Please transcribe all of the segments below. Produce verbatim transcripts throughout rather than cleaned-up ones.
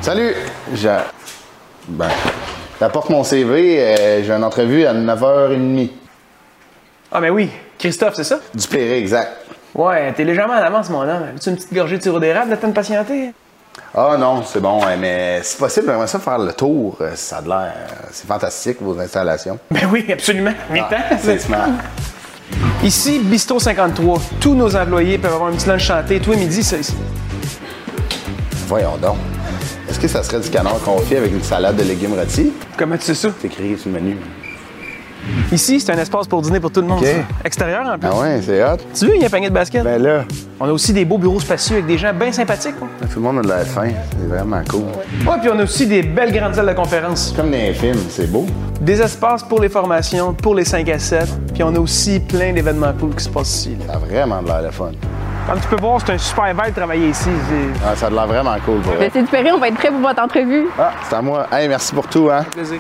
Salut! Je... Ben, j'apporte mon C V. Euh, j'ai une entrevue à neuf heures trente. Ah, ben oui. Christophe, c'est ça? Du Péré, exact. Ouais, t'es légèrement en avance, mon homme. Veux-tu une petite gorgée de sirop d'érable, le temps de patienter? Ah non, c'est bon, ouais, mais si possible, j'aimerais ça faire le tour. Ça a de l'air... C'est fantastique, vos installations. Ben oui, absolument. Ah, c'est smart. Ici, Bistrot cinquante-trois. Tous nos employés peuvent avoir un petit lunch chanté. Toi, midi, c'est ici. Voyons donc. Est-ce que ça serait du canard confit avec une salade de légumes rôtis? Comment tu sais ça? C'est écrit sur le menu. Ici, c'est un espace pour dîner pour tout le monde. Okay. Ça. Extérieur, en plus. Ah ouais, c'est hot. Tu veux, il y a un panier de basket? Ben là... On a aussi des beaux bureaux spacieux avec des gens bien sympathiques. Quoi. Tout le monde a de l'air fin. C'est vraiment cool. Ouais, puis on a aussi des belles grandes salles de conférence. Comme dans les films, c'est beau. Des espaces pour les formations, pour les cinq à sept. Puis on a aussi plein d'événements cool qui se passent ici. Là. Ça a vraiment de l'air de fun. Comme tu peux voir, c'est un super vibe de travailler ici. Ah, ça a de l'air vraiment cool pour Ben, c'est du Péré, on va être prêts pour votre entrevue. Ah, c'est à moi. Hey, merci pour tout, hein? Plaisir.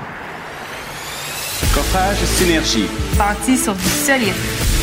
Coffrage Synergie. Bâti sur du solide.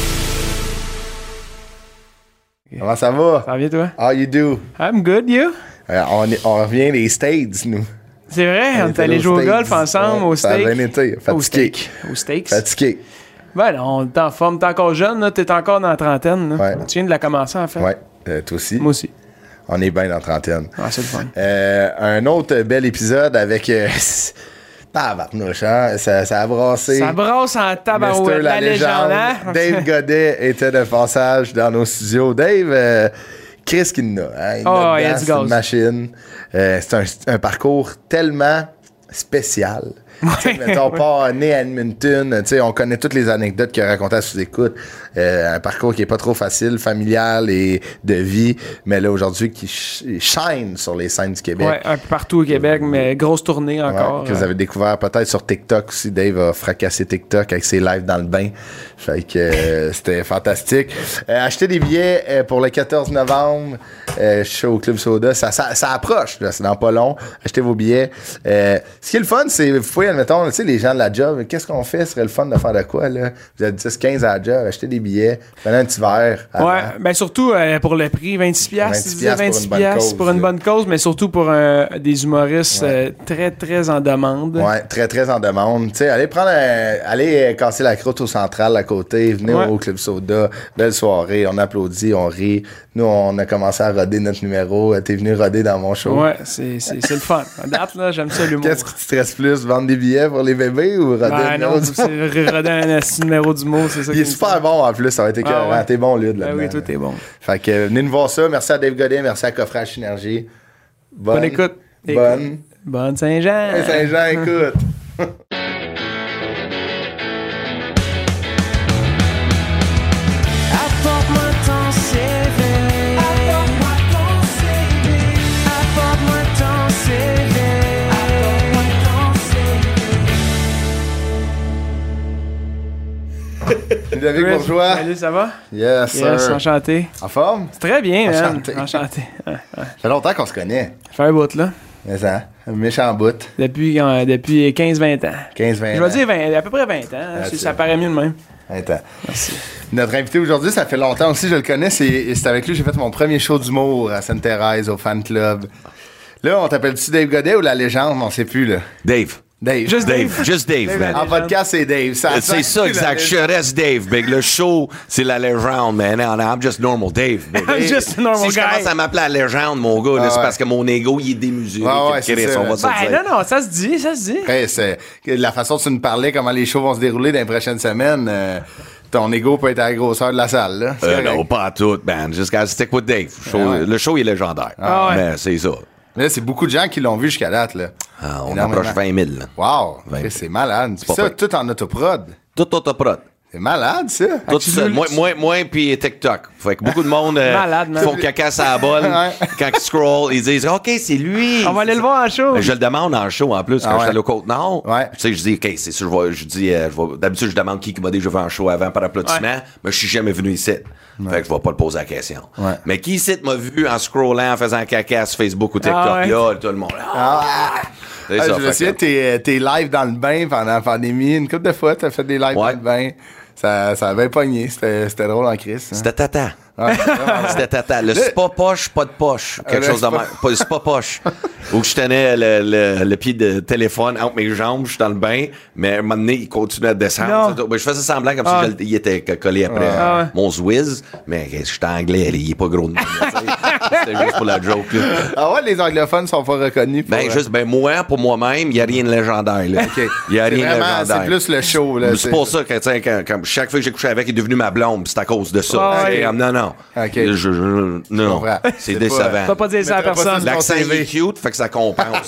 Comment ça va? Ça va bien, toi? How you do? I'm good, you? Euh, on, est- on revient des States, nous. C'est vrai, on est était allé aux jouer au States. golf ensemble, Ouais, au ça a steak. bien été. Au Fatigué. steak. Au steaks. Fatigué. Ben non, t'es en forme, t'es encore jeune, là, t'es encore dans la trentaine. Là. Ouais. Tu viens de la commencer, en fait. Ouais, euh, toi aussi. Moi aussi. On est bien dans la trentaine. Ah, c'est le fun. Euh, un autre bel épisode avec... Euh, tabarnouche, hein? Ça, ça a brassé. Ça brasse en tabarouette, Mister la légende, hein? Dave Godet était de passage dans nos studios. Dave, euh, Chris qui nous a. Hein? Il Oh, nous a il y a dedans, du c'est une gaz. machine. Euh, c'est un, un parcours tellement spécial. Tu sais, mettons, pas né à Edmonton, tu sais, on connaît toutes les anecdotes qu'il a racontées à sous-écoute. Euh, un parcours qui est pas trop facile, familial et de vie, mais là, aujourd'hui, qui sh- shine sur les scènes du Québec. Ouais, un peu partout au Québec, mais grosse tournée encore. Ouais, que vous avez découvert peut-être sur TikTok aussi. Dave a fracassé TikTok avec ses lives dans le bain. Fait que euh, c'était fantastique. Euh, achetez des billets euh, pour le quatorze novembre. Euh, show au Club Soda. Ça, ça, ça approche, là, c'est dans pas long. Achetez vos billets. Euh, ce qui est le fun, c'est, vous pouvez, admettons, tu sais, les gens de la job, qu'est-ce qu'on fait? Ce serait le fun de faire de quoi, là? Vous êtes dix quinze à la job, achetez des billets, prenez un petit verre. avant. Ouais, ben surtout euh, pour le prix, vingt-six piastres, vingt-six tu disais, vingt-six pour une bonne piastres cause, pour une là. bonne cause, mais surtout pour euh, des humoristes Ouais. euh, très, très en demande. Ouais, très, très en demande. Tu sais, allez prendre un- allez euh, casser la croûte au central à côté, venez Ouais. au Club Soda, belle soirée, on applaudit, on rit. Nous, on a commencé à roder notre numéro. T'es venu roder dans mon show. Ouais, c'est, c'est, c'est le fun. À date, là, j'aime ça l'humour. Qu'est-ce qui te stresse plus, vendre des billets pour les bébés ou roder Ben le numéro non, du c'est roder un asti numéro d'humour, c'est ça Il est qui me super fait. bon en plus, ça va être écœurant. Ah ouais. T'es bon, Lude, Ben là-dedans. oui, toi, t'es bon. Fait que euh, venez nous voir ça. Merci à Dave Godet, merci à Coffrage Synergie. Bonne, Bonne écoute. Bonne. Bonne Saint-Jean. Hey, Saint-Jean, écoute. Apporte-moi ton C V. Apporte-moi ton C V. Apporte-moi ton C V. Apporte-moi ton C V. Ludovic Chris, Bourgeois. Salut, ça va? Yes, Yes, sir. enchanté. En forme? Très bien, man. Enchanté. Enchanté. Ouais, ouais. Ça fait longtemps qu'on se connaît. Je fais un bout, là. Mais ça, un méchant bout. Depuis, euh, depuis quinze vingt ans. quinze vingt Je vais dire vingt, à peu près vingt ans. Ah, c'est- c'est ça vrai. paraît mieux de même. Attends. Notre invité aujourd'hui, ça fait longtemps aussi, je le connais. C'est, c'est avec lui que j'ai fait mon premier show d'humour à Sainte-Thérèse, au fan club. Là, on t'appelle-tu Dave Godet ou la légende? On sait plus, là. Dave. Dave. Juste Dave. Dave. Juste Dave, man. En podcast, c'est Dave. Ça C'est ça, exact. Je reste Dave, big. Le show, c'est la légende, man. And I'm just normal Dave, big. I'm just a normal Si je guy. commence à m'appeler la légende, mon gars, là, Ah c'est ouais. parce que mon ego, il est démesuré. Ah ouais, Chris, c'est ça, on va se Ben le non, dire. non, ça se dit, ça se dit. Après, c'est la façon dont tu nous parlais, comment les shows vont se dérouler dans les prochaines semaines. euh, ton ego peut être à la grosseur de la salle, là. C'est Euh, correct. non, pas à tout, man. Just gotta stick with Dave. Show- Ah ouais. Le show, il est légendaire. Ah ouais. Mais c'est ça. Là, c'est beaucoup de gens qui l'ont vu jusqu'à date, là. Ah, on Énormément. approche vingt mille, là. Wow! vingt. Chris, c'est malade. Puis pas ça, pire. tout en autoprod. Tout autoprod. C'est malade, ça. Tout tu seul. veux- Moi, moi, moi puis TikTok. Fait que beaucoup de monde euh, Malade, man. font caca à la bonne. Ouais. Quand ils scrollent, ils disent OK, c'est lui. On va aller le voir en show. Mais je le demande en show en plus Ah quand ouais. je suis allé au Côte-Nord. Ouais. Tu sais, je dis OK, c'est sûr, je vais, je dis, euh, je vais- d'habitude, je demande qui qui m'a déjà vu en show avant par applaudissement, Ouais. mais je suis jamais venu ici. Fait que je vais pas le poser la question. Ouais. Mais qui ici m'a vu en scrollant, en faisant caca sur Facebook ou TikTok? Ah ouais. Là, tout le monde. Ah! C'est Ah, ça, je me fait souviens, que- tes, tes lives dans le bain pendant la pandémie. Une couple de fois, t'as fait des lives Ouais. dans le bain. Ça, ça avait pogné. C'était, c'était drôle en crise. hein. C'était tata. Ouais, vraiment. C'était total. Le c'est pas poche, pas de poche. Quelque Le chose de c'est pas- même. Pas- C'est pas poche. Où je tenais le, le, le pied de téléphone entre mes jambes, je suis dans le bain, mais à un moment donné, il continuait à descendre. Non. Ben, je faisais semblant comme Ah. si je- il était collé après Ah ouais. mon Zwiz, mais j'étais anglais, il est pas gros de même. là, tu sais. C'était juste pour la joke. Là. Ah ouais, les anglophones sont pas reconnus. pour, Ben, euh, juste, ben, moi, pour moi-même, il n'y a rien de légendaire. Là. OK. Il n'y a C'est rien de vraiment- légendaire. C'est plus le show, là. C'est pour ça que, tu sais, quand, quand chaque fois que j'ai couché avec, il est devenu ma blonde, pis c'est à cause de ça. Ah, C'est ouais. comme, non, non. OK. Je, je- non, comprends. c'est C'est décevant. Tu vas pas dire ça à Mettras pas personne. ça L'accent Ton il C V. est cute, fait que ça compense.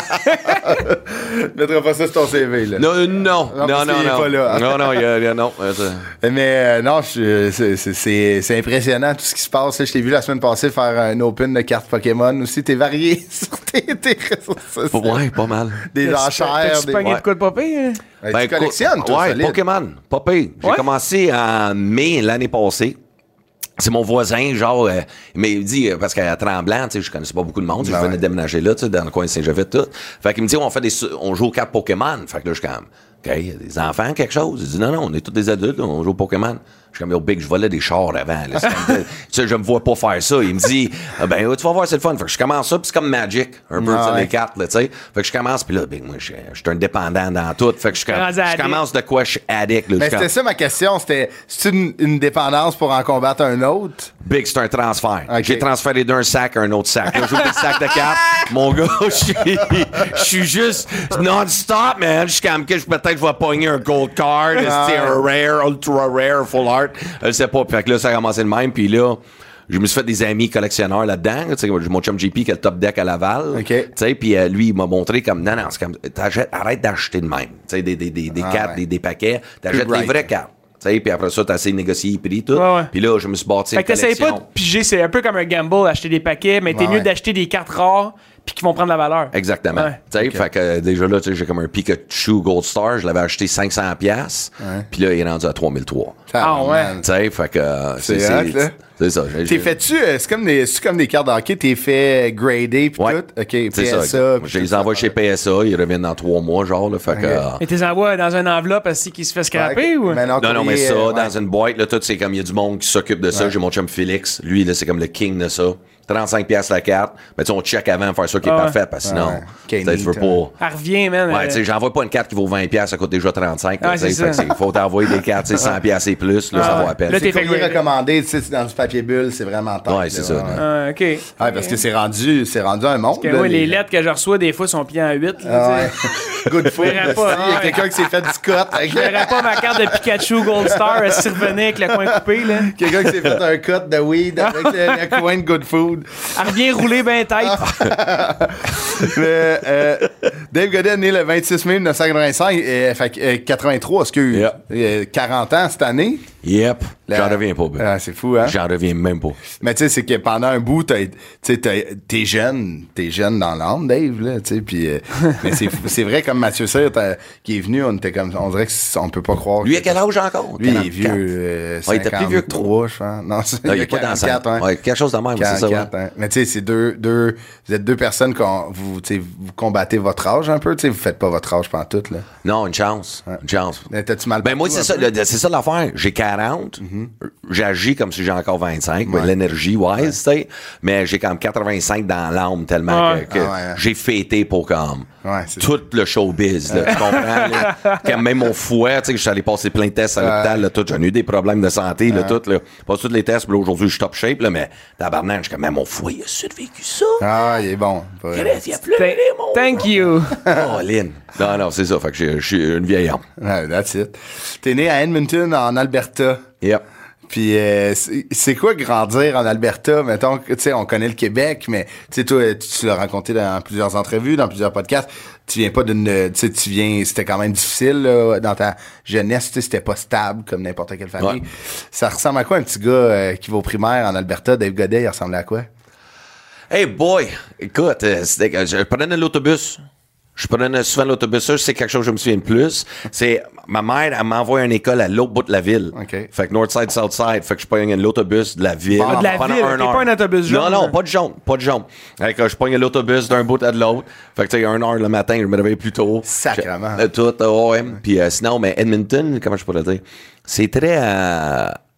Mettras pas ça sur ton C V, là. non, non, Non, non, parce non, qu'il est non. pas là. Non, non, il y a, il y a- non. euh, ça- Mais euh, non, je- c'est- c'est- c'est c'est impressionnant tout ce qui se passe. là. Je t'ai vu la semaine passée faire un open de cartes Pokémon aussi. T'es varié sur tes, tes réseaux sociaux. Ouais, pas mal. Des enchères. T'as-tu Des... pogné Ouais. de quoi de popé? hein? Ouais, Ben, tu collectionnes, toi, ouais, solide. Pokémon, pas pire. J'ai Ouais? commencé en mai l'année passée. C'est mon voisin, genre, euh, il m'a dit, euh, parce qu'à Tremblant, tu sais, je connaissais pas beaucoup de monde, tu sais, Ben je venais ouais. de déménager là, tu sais, dans le coin de Saint-Jovite, tout. Fait qu'il me dit, on fait des, su- on joue aux cartes Pokémon. Fait que là, je suis comme, OK, il y a des enfants, quelque chose. Il dit, non, non, on est tous des adultes, là, on joue au Pokémon. Je suis comme, yo, Big, je volais des chars avant, là. C'est comme, tu sais, je me vois pas faire ça. Il me dit, ah, ben, ouais, tu vas voir, c'est le fun. Fait que je commence ça, puis c'est comme Magic, un peu, Ah, tu sais, ouais. les cartes, là, tu sais. Fait que je commence, puis là, Big, moi, je je suis un dépendant dans tout. Fait que je, Rendu je addict. commence de quoi je suis addict, là. Je Mais suis comme, c'était ça ma question. C'était c'est une, une dépendance pour en combattre un autre? Big, c'est un transfert. Ok. J'ai transféré d'un sac à un autre sac. Là, j'ouvre le sac de cartes. Mon gars, je suis- je suis juste non-stop, man. Je suis comme que je- peut-être je vais pogner un gold card, Ah. c'est un rare, ultra rare, full art. Je sais pas. Fait que là, ça a commencé le même. Puis là, je me suis fait des amis collectionneurs là-dedans. Tu sais, j'ai mon chum J P qui a le top deck à Laval. OK. Tu sais, puis euh, lui, il m'a montré comme, non, non, c'est comme, t'achètes- arrête d'acheter de même. Tu sais, des, des, des, des Ah, cartes, ouais. des, des paquets. T'achètes Plus les vraies cartes. Tu sais, puis après ça, t'as essayé de négocier les prix, tout. Ouais, ouais. Puis là, je me suis bâti Fait une que t'essayes pas de collection. piger, c'est un peu comme un gamble, acheter des paquets, mais t'es Ouais. mieux d'acheter des cartes rares puis qui vont prendre la valeur. Exactement. Ouais. Tu sais, fait que euh, déjà là, tu sais, j'ai comme un Pikachu Gold Star, je l'avais acheté cinq cents piastres, puis là, il est rendu à trois mille trois. Ah, ouais. man. Tu sais, fait que euh, C'est c'est hot, c'est- là. c'est ça. J'ai- T'es j'ai- fait-tu, euh, c'est comme des, c'est comme des cartes de hockey, t'es fait gradé pis Ouais. tout? OK, C'est P S A. ça. pis Je tout les ça. envoie chez P S A, ils reviennent dans trois mois, genre, là, fait que... euh, Et t'es envoies dans une enveloppe ainsi qu'il se fait scraper Ouais, ou? mais Non, non, mais courrier, ça, euh, dans ouais. une boîte, là, tout, c'est comme, il y a du monde qui s'occupe de ça. Ouais. J'ai mon chum Félix. Lui, là, c'est comme le king de ça. trente-cinq piastres la carte. Mais tu sais, on check avant de faire ça qui est Ah ouais. parfait, parce que sinon, Ouais. tu sais, Kenny, tu veux t'as- pas... Elle revient, man. Ouais, euh, tu sais, j'envoie pas une carte qui vaut vingt piastres, ça coûte déjà trente-cinq. là, Ouais, tu sais, c'est fait que ça. c'est- faut t'envoyer des cartes, tu sais, cent piastres et plus, là, Ah ça ouais. vaut à peine. Là, C'est t'es fait courrier grader. recommandé, tu sais, c'est dans du papier bulle, c'est vraiment top. Ouais, c'est là, ça, ouais. ouais. Ah, OK. Ouais, parce que c'est rendu, c'est rendu un monde. Que là, moi, les lettres que je reçois, des fois, sont pliées en huit. Ah ouais. Good food. verrais pas, Il y a ouais. quelqu'un qui s'est fait du scotch. avec- Je verrais pas ma carte de Pikachu Gold Star euh, s'y revenait avec le coin coupé, là. Quelqu'un qui s'est fait un cut de weed avec le, le coin de good food. Elle revient rouler ben tête. Le, euh, Dave Godet est né le vingt-six mai mille neuf cent quatre-vingt-cinq, euh, fait que, euh, quatre-vingt-trois, excuse. Yeah. Euh, quarante ans cette année. Yep. La- J'en reviens pas, ben. Ah, c'est fou, hein? J'en reviens même pas. Mais tu sais, c'est que pendant un bout, t'as- tu sais, t'as- t'es jeune, t'es jeune dans l'âme, Dave, là, tu sais, puis... euh, mais c'est c'est vrai, comme Mathieu Cyr, t'as- qui est venu, on était comme... On dirait qu'on peut pas croire... Lui, à que- quel âge encore? Lui, il est quarante-quatre. vieux, euh, Ouais, il était plus vieux que toi. cinquante-trois, je pense. Non, c'est- Non, il il est a pas dans quarante-quatre, ça. hein. Ouais, quelque chose de même, c'est ça. ouais. quarante-quatre, hein. Mais tu sais, c'est deux, deux, vous êtes deux personnes qu'on, vous, tu sais, vous combattez votre âge un peu, tu sais, vous faites pas votre âge pendant tout, là. Non, une chance. Une chance. Mais t'as-tu mal Ben moi, partout c'est un ça, peu? le- c'est ça l'affaire. J'ai quarante. J'agis comme si j'ai encore vingt-cinq. ben, l'énergie, wise, tu sais. Mais j'ai comme quatre-vingt-cinq dans l'âme tellement Ouais. que, que Ah ouais, hein. j'ai fêté pour comme Ouais, c'est tout le showbiz, là, tu comprends? là? Comme même mon fouet, tu sais, que je suis allé passer plein de tests à l'hôpital, là, tout. J'en ai eu des problèmes de santé, là, tout, là. Pas tous les tests, puis là, aujourd'hui, je suis top shape, là, mais tabarnak, je suis comme, mais mon fouet, il a survécu ça. Ah, il est bon. Pas- Chris, il a pleuré, Thank- mon Thank you. Oh, Lynn. Non, non, c'est ça. Fait que je je suis une vieille âme. Ouais, that's it. T'es né à Edmonton, en Alberta. Yep. Puis euh, c'est c'est quoi grandir en Alberta? Mettons, que, tu sais, on connaît le Québec, mais tu sais, toi, tu, tu l'as raconté dans plusieurs entrevues, dans plusieurs podcasts. Tu viens pas d'une, tu sais, tu viens, c'était quand même difficile là, dans ta jeunesse. Tu sais, c'était pas stable comme n'importe quelle famille. Ouais. Ça ressemble à quoi un petit gars euh, qui va au primaire en Alberta? Dave Godet, il ressemble à quoi? Hey boy, écoute, euh, c'était que je prenais l'autobus. Je prenais souvent l'autobus. Ça, c'est quelque chose que je me souviens de plus. C'est ma mère, elle m'envoie à une école à l'autre bout de la ville. OK. Fait que Northside, Southside. Fait que je pogne l'autobus de la ville. Ah, de la pendant ville, un t'es heure. pas un autobus jaune, Non, non, là. pas de jaune, pas de jaune. Fait que je pogne l'autobus d'un bout à de l'autre. Fait que tu sais, un heure le matin, je me réveille plus tôt. Sacrement. Je- euh, Tout, euh, ouais. Puis euh, sinon, mais Edmonton, comment je pourrais dire? C'est très... euh,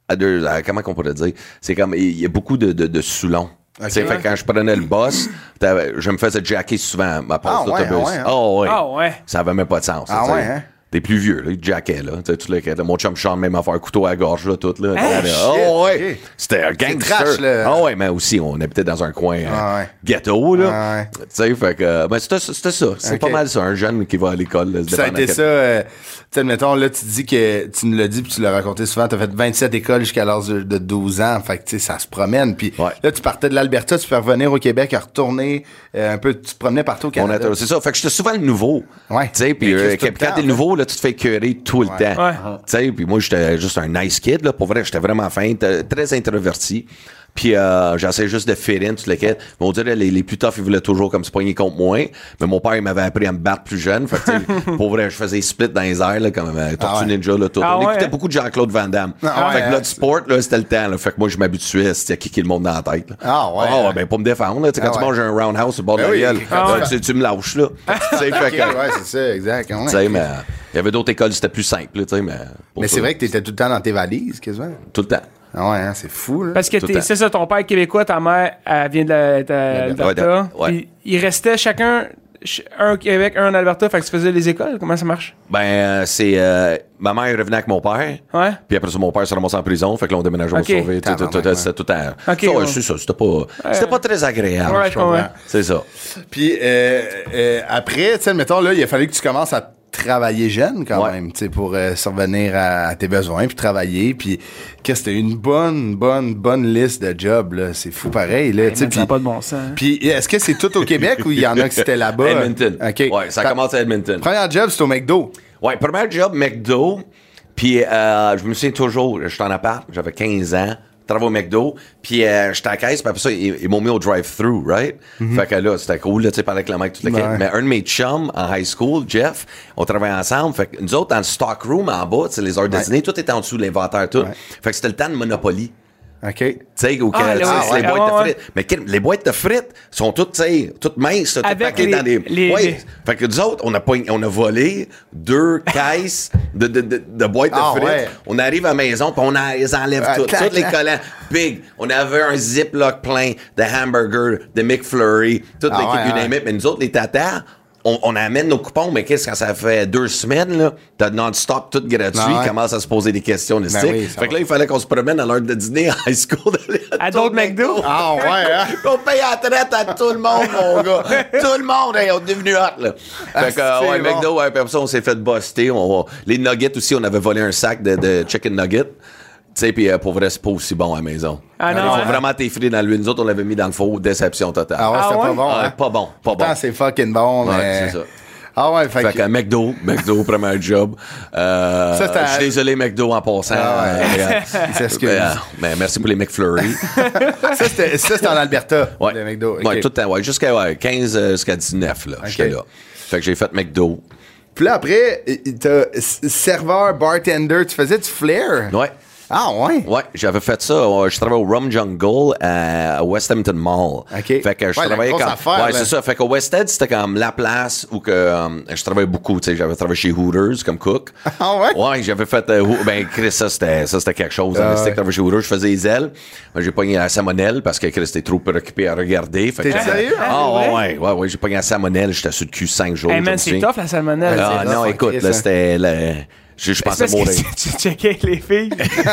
à deux, à- comment qu'on pourrait dire? C'est comme, il y a beaucoup de, de, de Soulon. Ok. Tu sais, fait que quand je prenais le bus, t'avais- je me faisais jacker souvent ma passe Ah ouais, d'autobus. ah ouais, hein? Oh, ouais. Ah ouais. Ça avait même pas de sens. Ah tu sais. ouais, hein? T'es plus vieux, là, il jackait, là. Tu sais, tout le, là, mon chum Sean, même affaire, couteau à la gorge, là, tout, là. Hein? Oh, ouais. shit, ok. C'était un gangster. trash, là. Ah ouais, mais aussi, on habitait dans un coin euh, Ah ouais. ghetto, là. Ah ouais. Tu sais, fait que, euh, ben, c'était, c'était ça. C'est Ok. pas mal ça, un jeune qui va à l'école. Là, se Ça a dépendant été quel- ça, euh, tu sais, admettons, là, tu dis que, tu nous l'as dit, puis tu l'as raconté souvent, t'as fait vingt-sept écoles jusqu'à l'âge de, de douze ans, fait que, tu sais, ça se promène, puis Ouais. là, tu partais de l'Alberta, tu peux revenir au Québec, à retourner, euh, un peu, tu te promenais partout au On Canada. a- c'est ça. Fait que j'étais souvent le nouveau. Ouais. Tu sais, puis Mais euh, qu'est-ce que quand, tout le quand t'es temps, le nouveau, là, tu te fais écœurer tout le Ouais. temps. Ouais. Tu sais, puis moi, j'étais juste un nice kid, là. Pour vrai, j'étais vraiment fin, t- très introverti. Puis euh, j'essayais juste de faire in, tout le quête. Mais on dirait, les, les plus toughs, ils voulaient toujours comme se pogner contre moi. Mais mon père, il m'avait appris à me battre plus jeune. Fait que, tu sais, pour vrai, je faisais split dans les airs, là, comme euh, Tortue Ah ouais. Ninja, là, tout. Ah on ouais, écoutait hein? beaucoup de Jean-Claude Van Damme. Ah fait ouais, que hein? là, du sport, là, c'était le temps, là. Fait que moi, je m'habituais, c'était à kicker le monde dans la tête, là. Ah ouais, Ah hein? ouais, ben, pour me défendre, là. Tu sais, quand Ah tu ouais. manges un roundhouse sur le bord de Ben la oui, gueule, ah là, ouais. tu, tu me lâches, là. Tu sais, fait Ok, que- ouais, c'est ça, exact. ouais. tu sais, mais il y avait d'autres écoles, c'était plus simple, là, tu sais, mais. pour Mais ça, c'est vrai que t'étais tout le temps dans tes valises, quasiment. Tout le temps. Ah ouais, hein, c'est fou, là. Parce que Tout le t'es- temps. c'est ça, ton père est québécois, ta mère, elle vient de la- de l'Alberta. Ouais, ouais. Puis il restait chacun, ch- un au Québec, un en Alberta, fait que tu faisais les écoles. Comment ça marche? Ben, euh, c'est. euh, ma mère revenait avec mon père. Ouais. Puis après ça, mon père s'est ramassé en prison. Fait que là, on déménageait Ok. au Sauvé. Tout, tout, tout, Tabarnak, C'était tout à. Ok, ça, ouais, ouais. c'est ça. C'était pas, c'était pas très agréable. Ouais, je comprends. C'est ça. Puis euh, euh, après, tu sais, mettons, là, il a fallu que tu commences à travailler jeune quand Ouais. même, tu sais, pour euh, survenir à, à tes besoins, puis travailler, puis qu'est-ce que c'était une bonne, bonne, bonne liste de jobs, là. C'est fou pareil, là, tu sais. Ça n'a Puis pas de bon sens. hein. puis est-ce que c'est tout au Québec ou il y en a que c'était là-bas? Edmonton. OK. Ouais, ça Ta- commence à Edmonton. Premier job, c'est au McDo. Ouais, premier job, McDo. Puis euh, je me souviens toujours, j'étais en appart, j'avais quinze ans. Travaille au McDo, puis euh, j'étais à la caisse, puis après ça, ils, ils m'ont mis au drive-thru, right? Fait que là, c'était cool, là, tu sais, parler avec le mec, toute la Ouais. quête. Mais un de mes chums en high school, Jeff, on travaillait ensemble. Fait que nous autres, dans le stock room en bas, tu sais, les heures de Ouais. dîner, tout était en dessous de l'inventaire, tout. Ouais. Fait que c'était le temps de Monopoly. OK. Tu sais, ou que, Ah, tu sais, là, c'est ouais, les ouais, boîtes ouais, de ouais. frites. Mais quel- les boîtes de frites sont toutes, tu sais, toutes minces, toutes Avec paquées les- dans des. les- Ouais. les- Fait que nous autres, on a, pas, on a volé deux caisses de, de, de, de boîtes de Ah, frites. ouais. On arrive à la maison, puis on a, les enlève Ah, toutes. clac, Tous les clac. collants. Big. On avait un Ziploc plein de hamburgers, de McFlurry, toute Ah, l'équipe ouais, you ouais. name it. Mais nous autres, les tatas, on, on amène nos coupons, mais qu'est-ce que ça fait deux semaines, là? T'as non-stop, tout gratuit, Ah, ouais. commence à se poser des questions, les Ben sticks. oui, ça Fait que va. là, il fallait qu'on se promène à l'heure de dîner en high school. d'aller À tout d'autres le McDo? Ah ouais, hein? On paye la traite à tout le monde, mon gars. Tout le monde, hey, on est devenu hot, là. Fait que, Ah, euh, ouais, c'est bon. McDo, ouais, puis après ça, on s'est fait buster. On, les nuggets aussi, on avait volé un sac de, de chicken nuggets. Tu sais, puis euh, pour vrai, c'est pas aussi bon à la maison. Ah non, Ils font hein? vraiment t'effriter dans l'huile. Nous autres, on l'avait mis dans le four. Déception totale. Ah ouais, Ah c'était ouais? pas bon, Ouais, hein? pas bon, pas bon. Pourtant, c'est fucking bon, Ouais, mais... c'est ça. Ah ouais, fait, Fait que... que McDo, McDo, premier job. Euh, Ça, c'était à- je suis désolé, McDo, en passant. Ah ouais. Euh, Il s'excuse. euh, mais merci pour les McFlurry. ça, c'était ça, c'était en Alberta, Ouais. le McDo. OK. Ouais, tout le temps, ouais. Jusqu'à ouais, quinze euh, jusqu'à dix-neuf, là. J'étais là. Fait que j'ai fait McDo. Puis là, après, t'as s- serveur, bartender, tu faisais du flair? Ouais. Ah ouais? Ouais, j'avais fait ça. euh, Je travaillais au Rum Jungle à West Hampton Mall. OK. Fait que je Ouais, la travaillais grosse comme. affaire, ouais, là. c'est ça. Fait qu'au West End, c'était comme la place où que euh, je travaillais beaucoup. Tu sais, j'avais travaillé chez Hooters comme cook. Ah ouais? Ouais, j'avais fait. euh, Hoo- ben, Chris, ça c'était, ça, c'était quelque chose. Ah C'était ouais. que travaillais chez Hooters, je faisais les ailes. Moi, j'ai pogné la salmonelle parce que Chris était trop préoccupé à regarder. Fait que T'es j'avais- sérieux? Ah, Ah, ouais, ouais? ouais, ouais, j'ai pogné la salmonelle. J'étais sur le cul cinq jours. Hey je man, me c'est souviens. tough la salmonelle. Ah c'est non, rough, écoute, Chris, là, hein. c'était. le- Je, je C'est pensais parce que mourir. tu tu checkais avec les filles.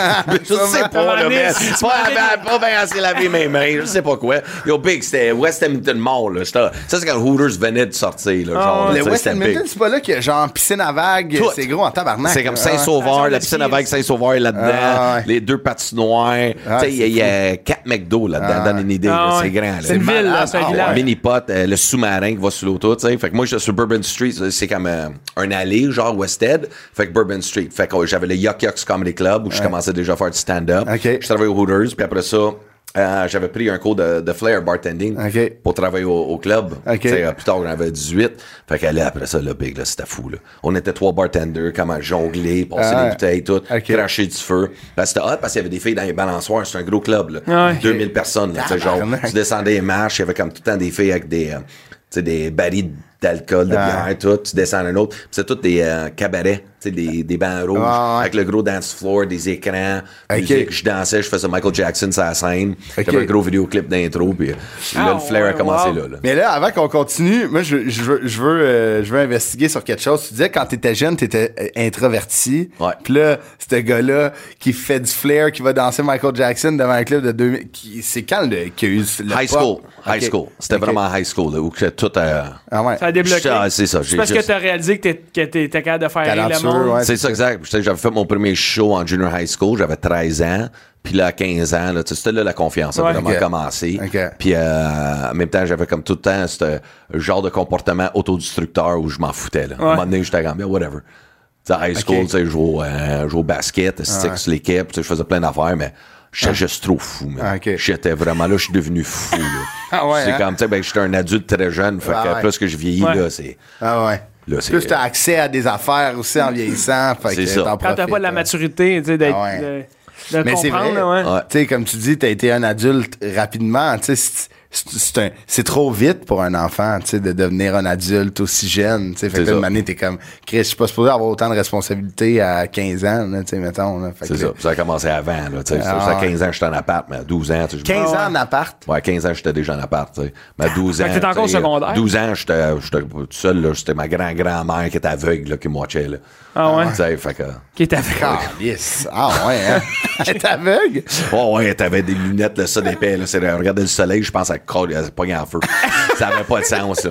Je sais pas, là, mais c'est pas, ben, pas bien assez laver mes mains, je sais pas quoi. Yo, Big, c'était West Hampton Mall, là. C'était- Ça, c'est quand Hooters venait de sortir, là. Genre, Le tu sais, West c'était Edmonton, big. c'est pas là qu'il y a genre piscine à vagues, Tout. c'est gros en tabarnak. C'est comme là. Saint-Sauveur, Ah, la piscine à vagues Saint-Sauveur là-dedans, Ah, ouais. les deux patinoires. Ah, tu sais, il y a- il y, a quatre McDo là-dedans, Ah, donne une idée, Ah, là, ouais. c'est grand. là. C'est une ville, là, malade. c'est un Ah, village. ouais. Mini-pot, euh, le sous-marin qui va sur l'auto, tu sais. Fait que moi, j'étais sur Bourbon Street, c'est comme euh, un allée, genre West End. Fait que Bourbon Street. Fait que euh, j'avais le Yuck Yucks Comedy Club où je commençais déjà à faire du stand-up. OK. Je travaillais au Hooters, puis après ça, euh, j'avais pris un cours de, de flair bartending OK. pour travailler au, au club. OK. Tu sais, euh, plus tard, on avait dix-huit. Fait que là, après ça, le big, là, c'était fou, là. On était trois bartenders, comment jongler, passer Ah, les bouteilles, tout, OK. cracher du feu. Ben, c'était hot parce qu'il y avait des filles dans les balançoires. C'était un gros club, là. Ouais. deux mille personnes, là, tu sais, genre, Tabarnak. tu descendais les marches, il y avait comme tout le temps des filles avec des, euh, tu sais, des barils d'alcool, de Ah. bière, tout. Tu descends à un autre. Puis c'est tout des euh, cabarets, tu sais, des, des bancs rouges, Ah, ouais. avec le gros dance floor, des écrans, Ok. musique. Je dansais, je faisais Michael Jackson sur la scène. Ok. J'avais un gros vidéoclip d'intro, puis là, Ah, le flair a ouais, commencé wow. là. là. Mais là, avant qu'on continue, moi, je, je veux, je, veux, euh, je veux investiguer sur quelque chose. Tu disais, quand t'étais jeune, t'étais euh, introverti. Ouais. Puis là, ce gars-là qui fait du flair, qui va danser Michael Jackson devant un club de deux mille... qui- C'est quand le, qu'il y a eu le High pop? school. High Ok. school. C'était Ok. vraiment high school, là, où que tout a... Ah ouais. Ça a débloqué. J'étais- ah, c'est ça, j'ai C'est parce juste- que t'as réalisé que t'es- que t'étais capable de faire rire le Talentueux, monde. ouais. C'est ça, exact. Tu sais, J'avais fait mon premier show en junior high school, j'avais treize ans. Puis là, à quinze ans, là, tu sais, c'était là la confiance a Ouais. vraiment Ok. commencé. Ok. Puis euh, en même temps, j'avais comme tout le temps ce genre de comportement autodestructeur où je m'en foutais. Là. À un moment donné, j'étais comme, yeah, whatever. Tu sais, high school, Ok. tu sais, je jouais, au, euh, je jouais au basket, stick sur l'équipe, tu sais, je faisais plein d'affaires, mais j'étais juste trop fou. man. Ah, ok. J'étais vraiment là, je suis devenu fou. Là. Ah ouais, C'est hein? comme, tu sais, ben, j'étais un adulte très jeune, fait Ah que ouais. plus que je vieillis, Ouais. là, c'est... Ah ouais. Là, c'est- Plus t'as accès à des affaires aussi en vieillissant. Fait C'est que ça. t'en Quand t'as pas profites, de la hein. maturité, tu sais, d'être. Ah ouais. de, de Mais c'est comprendre, vrai. là, ouais. Ouais. Tu sais, comme tu dis, t'as été un adulte rapidement. Tu sais, c'est- c'est c'est un- c'est trop vite pour un enfant, tu sais, de devenir un adulte aussi jeune. Tu sais, fait que C'est là, une ça. année, t'es comme, Chris, je suis pas supposé avoir autant de responsabilités à quinze ans, là, tu sais, mettons. Là. Fait C'est que ça. là, Ça a commencé avant, là, tu sais. Ah, à ouais. quinze ans, j'étais en appart, mais à douze ans, tu sais, je me- quinze Ah ouais. ans en appart. Ouais, quinze ans, j'étais déjà en appart, tu sais. Mais à douze ans. Fait que t'étais encore tu sais, secondaire. douze ans, j'étais j'étais tout seul, là. C'était ma grand-grand-mère qui était aveugle, là, qui me watchait, là. Ah ouais. Tu sais, fait que. Qui est avec. Calice. Ah ouais, hein? Elle est aveugle? Oh, ouais, t'avais des lunettes, là, ça d'épais, là. C'est, regardait le soleil, je pense, à colle, elle s'est pognée en feu. Ça avait pas de sens, là.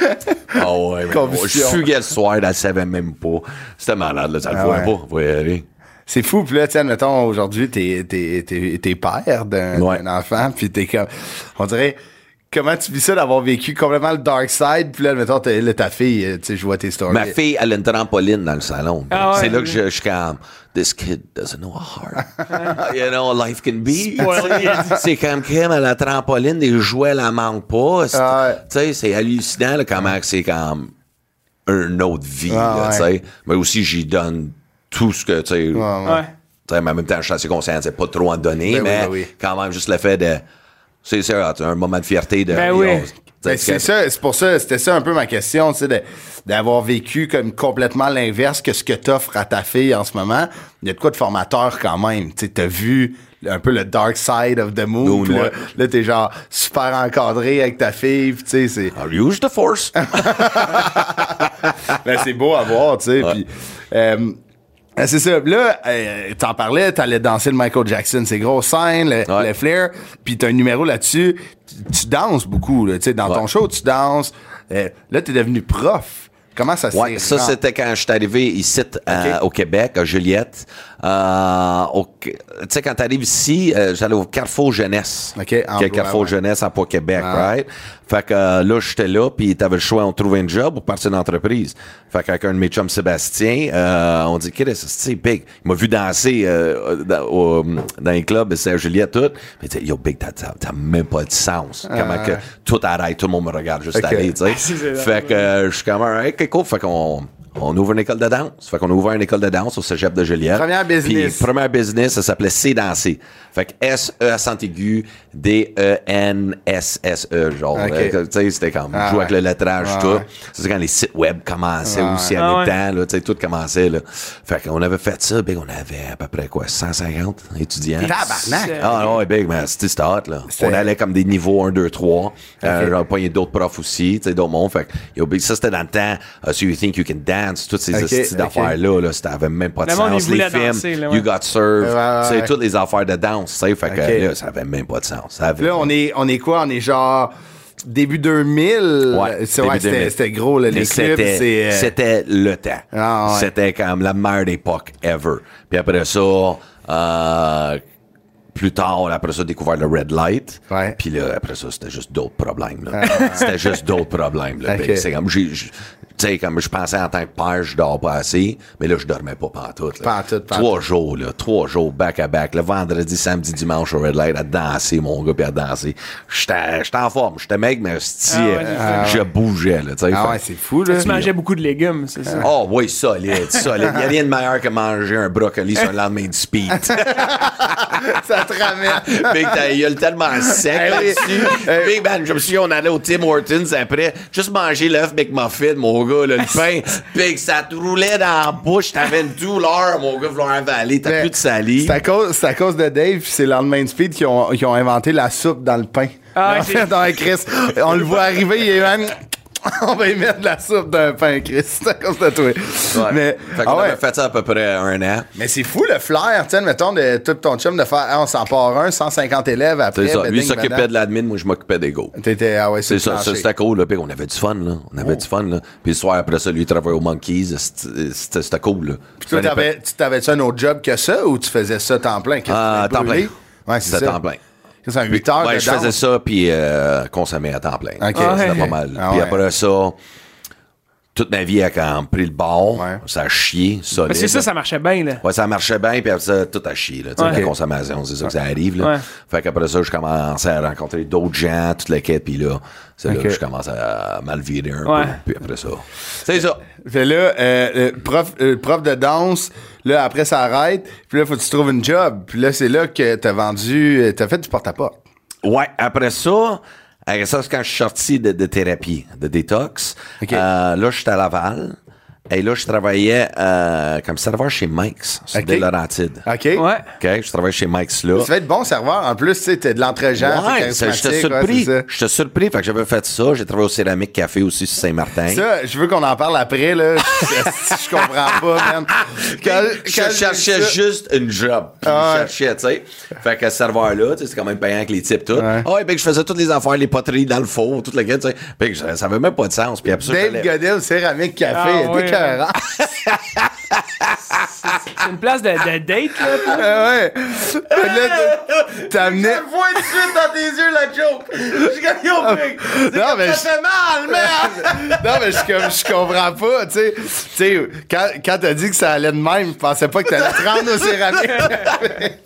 Oh, ouais, mais Combustion. je fuguais le soir, elle savait même pas. C'était malade, là. Ça le Ah voyait ouais. pas. Vous voyez aller. C'est fou, puis là, tu sais, mettons, aujourd'hui, t'es, t'es, t'es, t'es père d'un, Ouais. d'un enfant, puis t'es comme, on dirait, comment tu vis ça d'avoir vécu complètement le dark side, puis là, mettons, t'as, là, ta fille, euh, tu sais, je vois tes stories. Ma fille, elle a une trampoline dans le salon. Ah ouais. C'est là que je, je suis comme, this kid doesn't know how hard, you know, life can be. C'est comme Kim, à la trampoline, des jouets, elle en manque pas. C'est, Ah ouais. tu sais, c'est hallucinant, là, comment que c'est comme une autre vie, Ah là, ouais. tu sais. Mais aussi, j'y donne tout ce que, tu sais. Ouais, ouais. Ouais. Tu sais, mais en même temps, je suis assez conscient, c'est pas trop en donner, Ben oui, mais ben oui. quand même, juste le fait de. C'est ça, c'est un moment de fierté de. Ben oui. yo, tu sais, Ben, c'est ça, c'est pour ça, c'était ça un peu ma question, tu sais, de- d'avoir vécu comme complètement l'inverse que ce que t'offres à ta fille en ce moment. Il y a de quoi de formateur quand même, tu sais, t'as vu un peu le dark side of the moon, Moon, puis là, ouais. là, t'es genre super encadré avec ta fille, puis tu sais, c'est... I'll use the force. Ben, c'est beau à voir, tu sais. Ouais. Puis, euh, euh, c'est ça. Là, euh, t'en parlais, t'allais danser le Michael Jackson, c'est gros scène, le, Ouais. le flair. Puis t'as un numéro là-dessus. Tu, tu danses beaucoup, là, tu sais. Dans ton Ouais. show, tu danses. Euh, là, t'es devenu prof. Comment ça s'est Ouais, ça, rendu? c'était quand je suis arrivé ici euh, Ok. au Québec, à Juliette. Euh, au- tu sais, quand tu arrives ici, euh, j'allais au Carrefour Jeunesse. Ok, Qui est en le Carrefour ouais. Jeunesse en Pau Québec, Ah. right? Fait que euh, là, j'étais là, puis t'avais le choix, on trouvait un job ou partir d'entreprise. Fait qu'avec un de mes chums, Sébastien, euh, on dit, qu'est-ce que c'est big? Il m'a vu danser euh, dans, au- dans les clubs, c'est à Juliette, tout. Mais il dit, yo, big, t'as, t'as, t'as même pas de sens. Comment que tout arrête, tout le monde me regarde juste Ok. aller, tu sais. C'est Fait que euh, je suis comme, alright, ok, cool. Fait qu'on on ouvre une école de danse. Fait qu'on a ouvert une école de danse au cégep de Juliette. Première business. Puis, première business, ça s'appelait C'est danser. Fait que S-E accent aigu, D-E-N-S-S-E, genre. Ok. Euh, tu sais, c'était comme, Ah, jouer avec le lettrage, ouais. tout. Ouais. C'est quand les sites web commençaient Ouais. aussi en Ah, même ouais. temps, là, tu sais, tout commençait, là. Fait qu'on avait fait ça, big, on avait à peu près, quoi, cent cinquante étudiants. Tabarnak! Ah ouais, big, mais c'était c'était hot, là. C'était- On allait comme des niveaux un, deux, trois. Euh, Ok. J'en pognais d'autres profs aussi, tu sais, d'autres mondes. Fait que, yo, big, ça, c'était dans le temps, uh, So You Think You Can Dance, toutes ces Ok, hosties ok. d'affaires-là, là, ça avait même pas de Le monde, sens. il Les voulait films, danser, là, ouais. You Got Served, Ouais, ouais, tu sais, ouais. toutes les affaires de danse, tu sais. Fait que, Ok. là, ça avait même pas de sens. Ça avait Là, on est, on est quoi? On est genre début deux mille. Ouais, c'est, début ouais, c'était, deux mille. c'était gros, là, les clips. C'était, C'est, euh, c'était le temps. Ah, ouais. C'était comme la meilleure époque ever. Puis après ça, euh, plus tard, après ça, découvert le red light. Ouais. Puis là, après ça, c'était juste d'autres problèmes. Là. C'était juste d'autres problèmes. Là. Ok. Puis c'est comme, j'ai, j'ai- Tu sais, comme je pensais en tant que père, je dors pas assez, mais là, je dormais pas pantoute. Là. Pantoute, pantoute. Trois jours, là. Trois jours, back à back. Le vendredi, samedi, dimanche au Red Light, à danser, mon gars, puis à danser. J'étais j'étais en forme. J'étais mec, mais sti, Ah ouais, euh, je bougeais, là. Tu sais. Ah Fait- ouais, c'est fou, là. Tu mangeais beaucoup de légumes, c'est ça? Oh oui, solide, solide. Il n'y a rien de meilleur que manger un brocoli sur un lendemain de speed. Ça te ramène. Big, t'as- il y a le tellement sec Eh oui. là-dessus. Big, man, je me souviens, on allait au Tim Hortons après, juste manger l'œuf McMuffin, mon gars, là, le pain. Big, ça te roulait dans la bouche, t'avais une douleur, mon gars, vouloir avaler, t'as Mais plus de salive. C'est à cause, c'est à cause de Dave, puis c'est le lendemain de Speed qui ont, qui ont inventé la soupe dans le pain. Ah, en c'est- fait, dans un Chris, on le voit arriver, il est man. On va y mettre de la soupe dans un pain, Chris. C'est à cause de toi. Ouais. Mais, Fait qu'on ah ouais. avait fait ça à peu près un an. Mais c'est fou le flair, tu sais, mettons, de tout ton chum de faire, ah, on s'en part un, cent cinquante élèves après. C'est ça. Lui bedding, s'occupait badang. de l'admin, moi je m'occupais des go. T'étais, ah ouais, C'est ça, le ça plancher. c'était cool, là. Puis on avait du fun, là. On avait Oh. du fun, là. Puis le soir après ça, lui, il travaillait au Monkeys. C'était c'était- c'était cool, là. Puis toi, t'avais, tu t'avais-tu un autre job que ça ou tu faisais ça temps plein? Qu'est-ce que Ah, tu t'es temps plein. brûlé? Ouais, c'est C'était ça. temps plein. C'est un huit heures Ouais, de je faisais danse. ça, puis euh, consommais à temps plein. Ok. C'était Ouais. pas mal. Ah puis ouais. après ça, toute ma vie a quand même pris le bord. Ouais. Ça a chié, solide. Mais c'est ça, ça marchait bien, là. Ouais, ça marchait bien, puis après ça, tout a chié, là. Tu sais, Ouais. la consommation, c'est ça que ça arrive, là. Ouais. Fait qu'après ça, je commençais à rencontrer d'autres gens, toute la quête, puis là, c'est là Ok. que je commence à mal virer un Ouais. peu. Puis après ça, c'est ça. Fait là, euh, euh, prof, euh, prof de danse, là, après, ça arrête. Puis là, faut que tu trouves une job. Puis là, c'est là que t'as vendu, euh, t'as fait du porte-à-porte. Ouais, après ça, après ça, c'est quand je suis sorti de, de thérapie, de détox. Ok. Euh, là, j'étais à Laval. Et là, je travaillais euh, comme serveur chez Mike's, sur Ok. des Laurentides. OK? Ouais. OK, je travaillais chez Mike's là. Tu fais être bon serveur. En plus, tu sais, t'as de l'entre-gens. t'es Ouais, ça, j'étais charismatique, surpris. ouais, c'est ça. J'étais surpris. Fait que j'avais fait ça. J'ai travaillé au Céramique Café aussi sur Saint-Martin. Ça, je veux qu'on en parle après, là. je, je comprends pas, man. Quand- je quand j'ai cherchais ça- juste une job. Puis Ah ouais. je cherchais, tu sais. Fait que ce serveur-là, tu sais, c'est quand même payant avec les types, tout. Ouais. Ah ouais, ben que je faisais toutes les affaires, les poteries dans le four, toute la gueule, tu sais. Fait que ça ça avait même pas de sens. Puis après ça, Dave j'allais- Godel, Céramique Café, Ah, ouais. écœurant. C'est une place de, de date, là. pour- Ah ouais. Fait que là, t'amenais. vois tout de suite dans tes yeux la joke. Je gagne au big. Non, mais je- fait mal, merde. Non, mais je, comme, je comprends pas, tu sais. Tu sais, quand, quand t'as dit que ça allait de même, je pensais pas que t'allais te rendre au Céramique.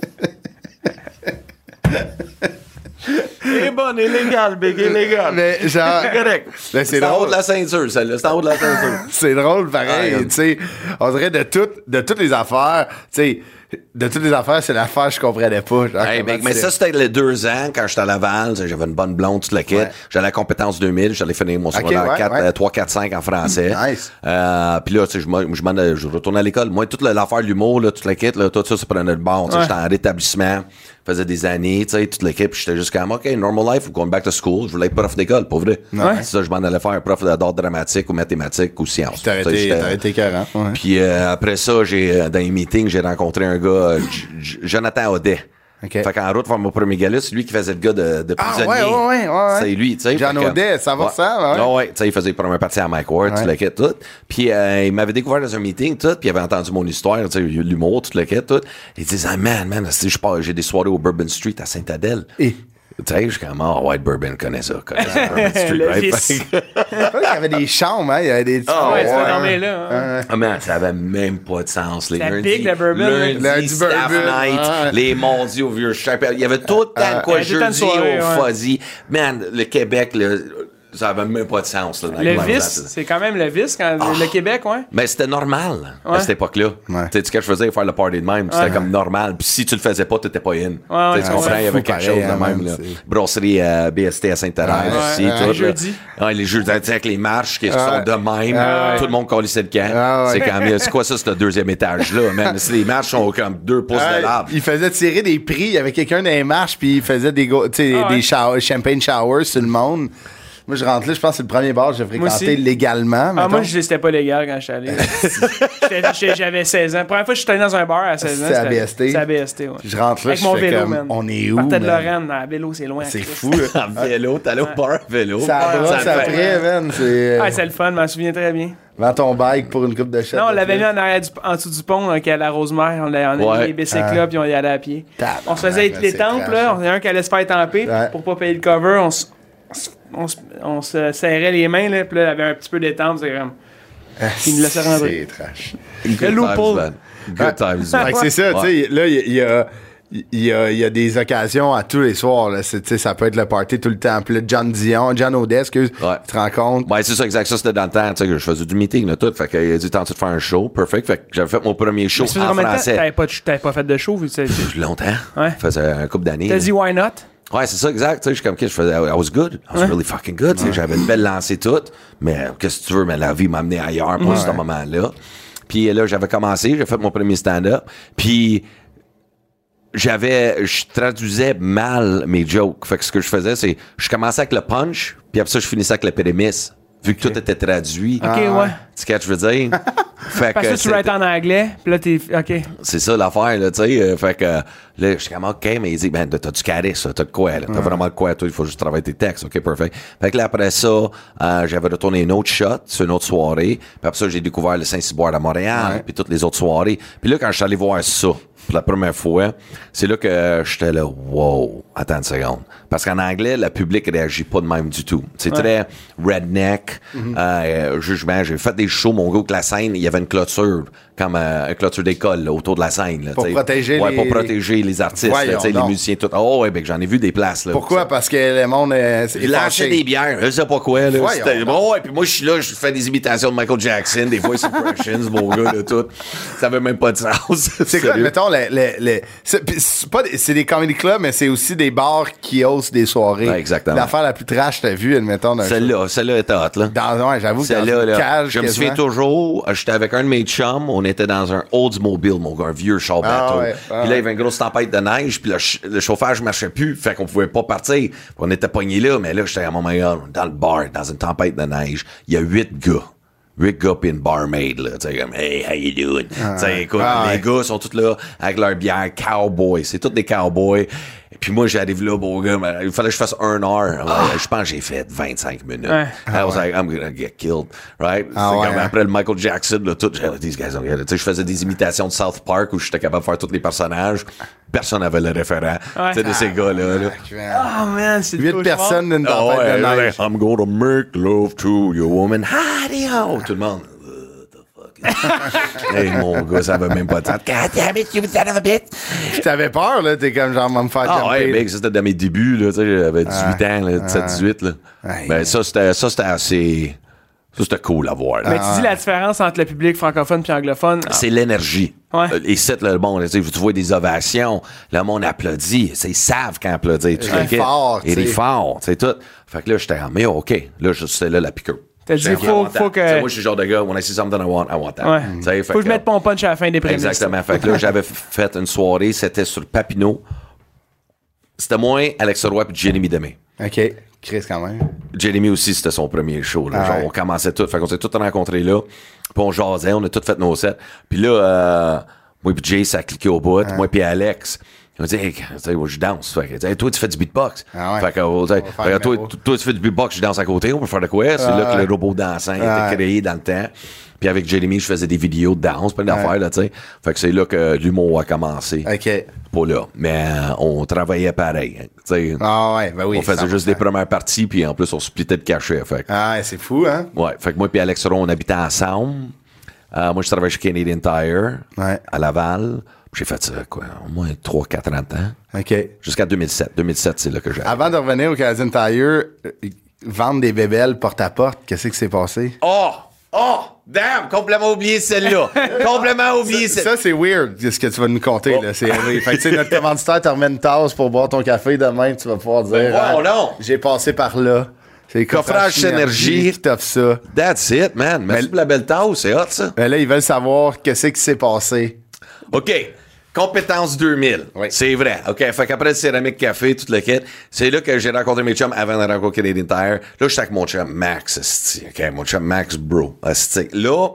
Il est bon, illégal, big, illégal. Mais genre. C'est correct. Mais c'est C'est en haut drôle. de la ceinture, celle-là. C'est en haut de la ceinture. C'est drôle, pareil. Ah, tu sais, on dirait de, tout, de toutes les affaires, tu sais, de toutes les affaires, c'est l'affaire que je comprenais pas. Genre, Hey, comment ben, mais tu- ça, c'était les deux ans quand j'étais à Laval. tu sais, J'avais une bonne blonde, toute la quête. Ouais. J'allais à la compétence deux mille. J'allais finir mon secondaire ouais, quatre, ouais. euh, trois, quatre, cinq en français. Nice. Euh, Puis là, tu sais, je m'en- je m'en allais- je retournais à l'école. Moi, toute la- l'affaire de l'humour, là, toute la quête, là, tout ça, ça prenait le bord. tu sais, Ouais. J'étais en rétablissement. faisait des années, tu sais, toute l'équipe. J'étais juste comme, OK, normal life, going back to school. Je voulais être prof d'école, pour vrai. Ouais. C'est ça, je m'en allais faire un prof d'art dramatique ou mathématiques ou sciences. T'as Tu sais, été, j'étais- t'as été écœurant, ouais. Puis euh, après ça, j'ai euh, dans les meetings, j'ai rencontré un gars, euh, J- J- Jonathan Audet. OK. Fait qu'en route vers mon premier gala, c'est lui qui faisait le gars de, de Ah, prisonnier. ouais, ouais, ouais, ouais. C'est lui, tu sais. John Fait que- Audet, ça va ouais. ça, ouais. Ah ouais, tu sais, il faisait les premières parties à Mike Ward, Ouais. tout le kit, tout. Puis euh, il m'avait découvert dans un meeting, tout, puis il avait entendu mon histoire, tu sais, l'humour, tout le kit, tout. Il disait, ah, man, man, si je pars, j'ai des soirées au Bourbon Street à Sainte-Adèle. Et Tu sais, je suis comme, oh, White Bourbon connaît ça, connaît ça, Bourbon Street, Le right? vice. Fait que- il y avait des chambres, hein, il y avait des Ah, Ouais, c'est ouais. dormé là. hein. Ah, man, ça avait même pas de sens. Les La lundis, big, la bourbon, lundi, là. Lundi staff bourbon, night, ouais. les mardis au vieux chap. Il y avait tout le temps de quoi, il y avait tout le temps de jeudi soirée, au ouais. fuzzy. Man, le Québec, là, ça avait même pas de sens. Là, dans Le les vice, c'est quand même le vice quand le Québec, ouais. Mais c'était normal à Ouais. cette époque-là. Ouais. Tu sais, ce que je faisais, faire le party de même, c'était comme normal. Puis si tu le faisais pas, t'étais pas in. ouais, Tu sais, tu ouais, comprends, c'est il y avait fou quelque pareil, chose de hein, même. man, Là. c'est- Brasserie euh, B S T à Sainte-Thérèse Ouais, aussi. ouais, tout, les là. jeudis. Ouais, les jeudis, tu sais, avec les marches qui Ouais. sont de même. Ah, ouais. Tout le monde collissait le camp. Ah, ouais. C'est quand même, c'est quoi ça, ce deuxième étage-là, man? Si les marches sont comme deux pouces Ouais, de l'arbre. il faisait tirer des prix. Il y avait quelqu'un dans les marches, puis il faisait des, go- tu sais, Ah ouais. des shower- champagne showers sur le monde. Moi, je rentre là, je pense que c'est le premier bar que j'ai Moi fréquenté aussi. légalement. Ah, mettons. moi, je- c'était pas légal quand j'étais allé. J'étais- j'étais- J'avais seize ans. La première fois que je suis allé dans un bar à seize ans. C'est à c'était- B S T. C'est à B S T, ouais. Je rentre là, Avec je mon fais vélo, comme, man. on est Je où, partais de man? Lorraine, à vélo, c'est loin. C'est Christ. fou, là. En vélo, t'allais au bar à vélo. Ça Ouais, brosse ça après, fait- man. C'est. euh, Ah, c'est le fun, je m'en souviens très bien. Vends ton bike pour une coupe de shot. Non, on l'avait mis en arrière du, en dessous du pont, euh, qui est à la Rosemère. On, l'a- on a Ouais. mis les bicycles Ah. là, puis on y allait à pied. Tabarnak, On se faisait man, les c'est temples, trash, là. hein. On a un qui allait se faire tamper Ouais. pour pas payer le cover. On se, on se, on se serrait les mains, là, puis là, il y avait un petit peu d'étampe. C'est comme. Il nous laissait rentrer. C'est trash. Good Le loophole. times, man. Good times, man. Fait que c'est ça, Ouais. tu sais, là, il y, il y a... Il y, a, il y a des occasions à tous les soirs. Là. C'est, tu sais, ça peut être le party tout le temps. Puis là, John Dion, John Audet, excuse, Ouais. tu te rends compte. Ouais, c'est ça, exact. Ça, c'était dans le temps, tu sais, que je faisais du meeting, là, tout. Fait qu'il a dit, t'as envie de faire un show. Perfect. Fait que j'avais fait mon premier show Mais ça faisait en combien de temps? français. T'avais pas, de- t'avais pas fait de show, vu que c'est- Longtemps. Ouais. Ça faisait un couple d'années. T'as là. dit why not? Ouais, c'est ça, exact. Tu sais, je suis comme, OK, je faisais, I was good. I was really fucking good. Tu sais, j'avais une belle lancée toute. Mais euh, qu'est-ce que tu veux? Mais la vie m'a amené ailleurs pour ce moment-là. Puis là, j'avais commencé, j'ai fait mon premier stand-up. Puis j'avais, je traduisais mal mes jokes. Fait que ce que je faisais, c'est, je commençais avec le punch, puis après ça, je finissais avec le pérémis. Vu que tout était traduit. Ok, ouais. Tu sais ce que je veux dire? Fait Parce que tu c'était- writes en anglais, puis là, t'es. Ok. c'est ça l'affaire, là, tu sais. euh, fait que là, je suis comme, OK, mais il dit, ben, t'as du charisme, t'as de quoi, là. T'as vraiment de quoi, toi, il faut juste travailler tes textes. OK, perfect. Fait que là, après ça, euh, j'avais retourné une autre shot sur une autre soirée. Puis après ça, j'ai découvert le Saint-Cyboire à Montréal, Ouais. puis toutes les autres soirées. Puis là, quand je suis allé voir ça, pour la première fois, c'est là que j'étais là, wow, attends une seconde. Parce qu'en anglais, le public réagit pas de même du tout. C'est très redneck, euh, jugement. J'ai fait des shows, mon gars, que la scène, il y avait une clôture, comme euh, une clôture d'école, là, autour de la scène. Là, Pour t'sais. protéger ouais, les- pour protéger les artistes, là, Voyons t'sais, les donc. musiciens, tout. Oh, ouais, ben, j'en ai vu des places, là. Pourquoi? Ça. Parce que le monde est, est Je lâchais fâché. des bières, je sais pas quoi, là. Voyons C'était- donc. bon, ouais, puis moi, je suis là, je fais des imitations de Michael Jackson, des voice impressions, mon gars, là, tout. Ça avait même pas de sens. C'est quoi, mettons, les, les, les- c'est, pis c'est pas des- c'est des comedy clubs, mais c'est aussi des bars qui hostent des soirées. Ouais, exactement. L'affaire la plus trash que t'as vue, admettons, d'un show. Celle-là, celle-là était hot, là. Dans, ouais, j'avoue que dans Celle-là, une là, cage, je me souviens quasiment. toujours, euh, j'étais avec un de mes chums, on était dans un Oldsmobile, mon gars, un vieux char Ah bateau. ouais, ah puis là, il ouais. y avait une grosse tempête de neige, puis le, ch- le chauffage marchait plus, fait qu'on pouvait pas partir. Puis on était pognés là, mais là, j'étais à mon meilleur, dans le bar, dans une tempête de neige. Il y a huit gars. Huit gars pis une barmaid, là. Tu sais, comme, hey, how you doing? Tu sais, écoute, Ah les ouais. gars sont tous là avec leur bière cowboy. C'est tous des cowboys. Et puis moi, j'arrive là, beau gars, mais il fallait que je fasse un heure. Ouais, je pense que j'ai fait vingt-cinq minutes. Ouais. I was like, I'm gonna get killed, right? Ah C'est ouais, comme hein? après le Michael Jackson, là, tout, j'ai- these guys don't get it. Tu sais, je faisais des imitations de South Park où j'étais capable de faire tous les personnages. Personne n'avait le référent. Ouais. Tu sais, de ces gars-là, là. Oh man, c'est le Huit cauchemar. personnes d'une Ah tempête ouais, de là, neige. I'm gonna make love to your woman. Hi-de-ho! Tout le monde. What the fuck? Hey, mon gars, ça va même pas de temps. God damn it, you son of a bitch! Puis t'avais peur, là, t'es comme genre, va me faire Ah jumper. ouais, mec, ça c'était dans mes débuts, là, tu sais, j'avais dix-huit ans, là, dix-sept dix-huit, là. Aïe. Ben, ça, c'était, ça, c'était assez, ça, c'était cool à voir, là. Mais tu dis la différence entre le public francophone et anglophone. C'est l'énergie. Ouais. Euh, Et c'est le bon, tu sais, tu vois des ovations, le monde applaudit, c'est, ils savent quand applaudir. Tu Il rit le guettes. fort, Il tu rit sais. fort, c'est tout. Fait que là, j'étais en, mais OK, là, je- c'était là la piqûre. T'as dit, J'étais, faut- I want faut that. que- Tu sais, moi, je suis le genre de gars, when I see something I want, I want that. Ouais. Tu sais, fait Faut que je que- mette mon punch à la fin des prémices. Exactement. Fait que là, j'avais f- fait une soirée, c'était sur Papineau. C'était moi, Alex Roy puis Jeremy Demé. OK. Chris, quand même. Jeremy aussi, c'était son premier show. Là. Ah Genre, ouais. on commençait tout. Fait qu'on s'est tous rencontrés là. Puis on jasait, on a tous fait nos sets. Puis là, euh, moi puis Jay, ça a cliqué au bout. Moi puis Alex, on dit, hey, tu sais, moi, je danse. Fait que, hey, toi, tu fais du beatbox. Ah ouais. Fait que, on dit, hey, On va faire regarde, le toi, numéro. toi, tu fais du beatbox, je danse à côté. On peut faire de quoi? C'est Ah là que ouais. le robot dansant Ah était créé dans le temps. Puis avec Jeremy, je faisais des vidéos de danse, plein d'affaires, là, tu sais. Fait que c'est là que l'humour a commencé. OK. Pas là. Mais euh, on travaillait pareil. hein, tu sais. Ah ouais, ben oui. on faisait cent pour juste des cent. premières parties, puis en plus, on splittait de cachet. Fait que, Ah, ouais, c'est fou, hein? ouais, fait que moi et Alex Ron, on habitait ensemble. Euh, moi, je travaillais chez Canadian Tire, Ouais. à Laval. J'ai fait ça, quoi, au moins trois quatre ans de temps. OK. Jusqu'à deux mille sept. deux mille sept, c'est là que j'ai. Avant de revenir au Canadian Tire, euh, vendre des bébelles porte-à-porte, qu'est-ce qui s'est passé? Oh! Oh! Damn! Complètement oublié celle-là! Complètement oublié celle-là! Ça, c'est weird, ce que tu vas nous compter, Oh. là. C'est vrai. Fait que, tu sais, notre commanditaire te remet une tasse pour boire ton café demain, tu vas pouvoir dire. Ben, voyons ah, donc. j'ai passé par là. C'est Coffrage Synergie. qui t'offre ça. That's it, man. Merci Mais- pour la belle tasse, c'est hot, ça. Ben là, ils veulent savoir qu'est-ce qui s'est passé. OK. Compétence deux mille. Oui. C'est vrai. OK. Fait qu'après le céramique café, tout le kit, c'est là que j'ai rencontré mes chums avant de rencontrer Canadian Tire. Là, j'étais avec mon chum Max, esti. OK. Mon chum Max, bro. esti. Là,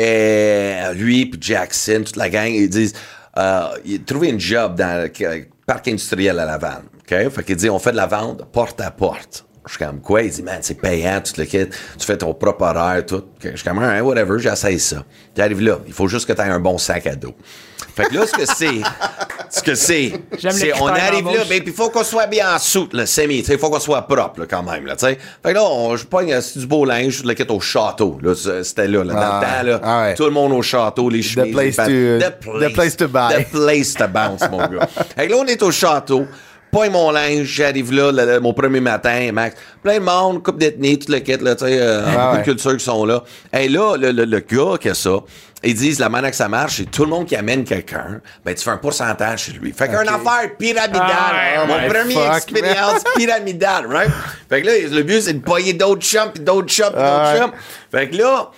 euh, lui puis Jackson, toute la gang, ils disent, euh, ils ont trouvé une job dans le parc industriel à Laval. OK. Fait qu'ils disent, on fait de la vente porte à porte. Je suis comme, quoi? Il dit, man, c'est payant, tu te le quittes, tu fais ton propre horaire, tout. Je suis comme, hein, whatever, j'essaye ça. Tu arrives là, il faut juste que tu aies un bon sac à dos. Fait que là, ce que c'est, ce que c'est, J'aime c'est les on critères arrive là, d'embauche. ben, puis il faut qu'on soit bien en soute, là, semi, tu sais, il faut qu'on soit propre, là, quand même, là, tu sais. Fait que là, on, je pogne euh, c'est du beau linge, je te le quitte au château, là, c'était là, là, dans Ah, le temps, là, ah ouais. tout le monde au château, les chemises. place les to- the place, the place to buy. The place to bounce, mon gars. Fait que là, on est au château. Pogne mon linge, j'arrive là, le- le- mon premier matin, Max. Plein de monde, coupe d'ethnie, tout le kit, là, tu sais, euh, Ah beaucoup ouais. de cultures qui sont là. Et là, le, le, le gars qui a ça, ils disent la manière que ça marche, c'est tout le monde qui amène quelqu'un, ben tu fais un pourcentage chez lui. Fait qu'une affaire pyramidale. Ah ouais, mon ouais, premier fuck, expérience pyramidale, right? Fait que là, le but, c'est de payer d'autres chums, pis d'autres chums, pis d'autres Ah ouais. chums. Fait que là,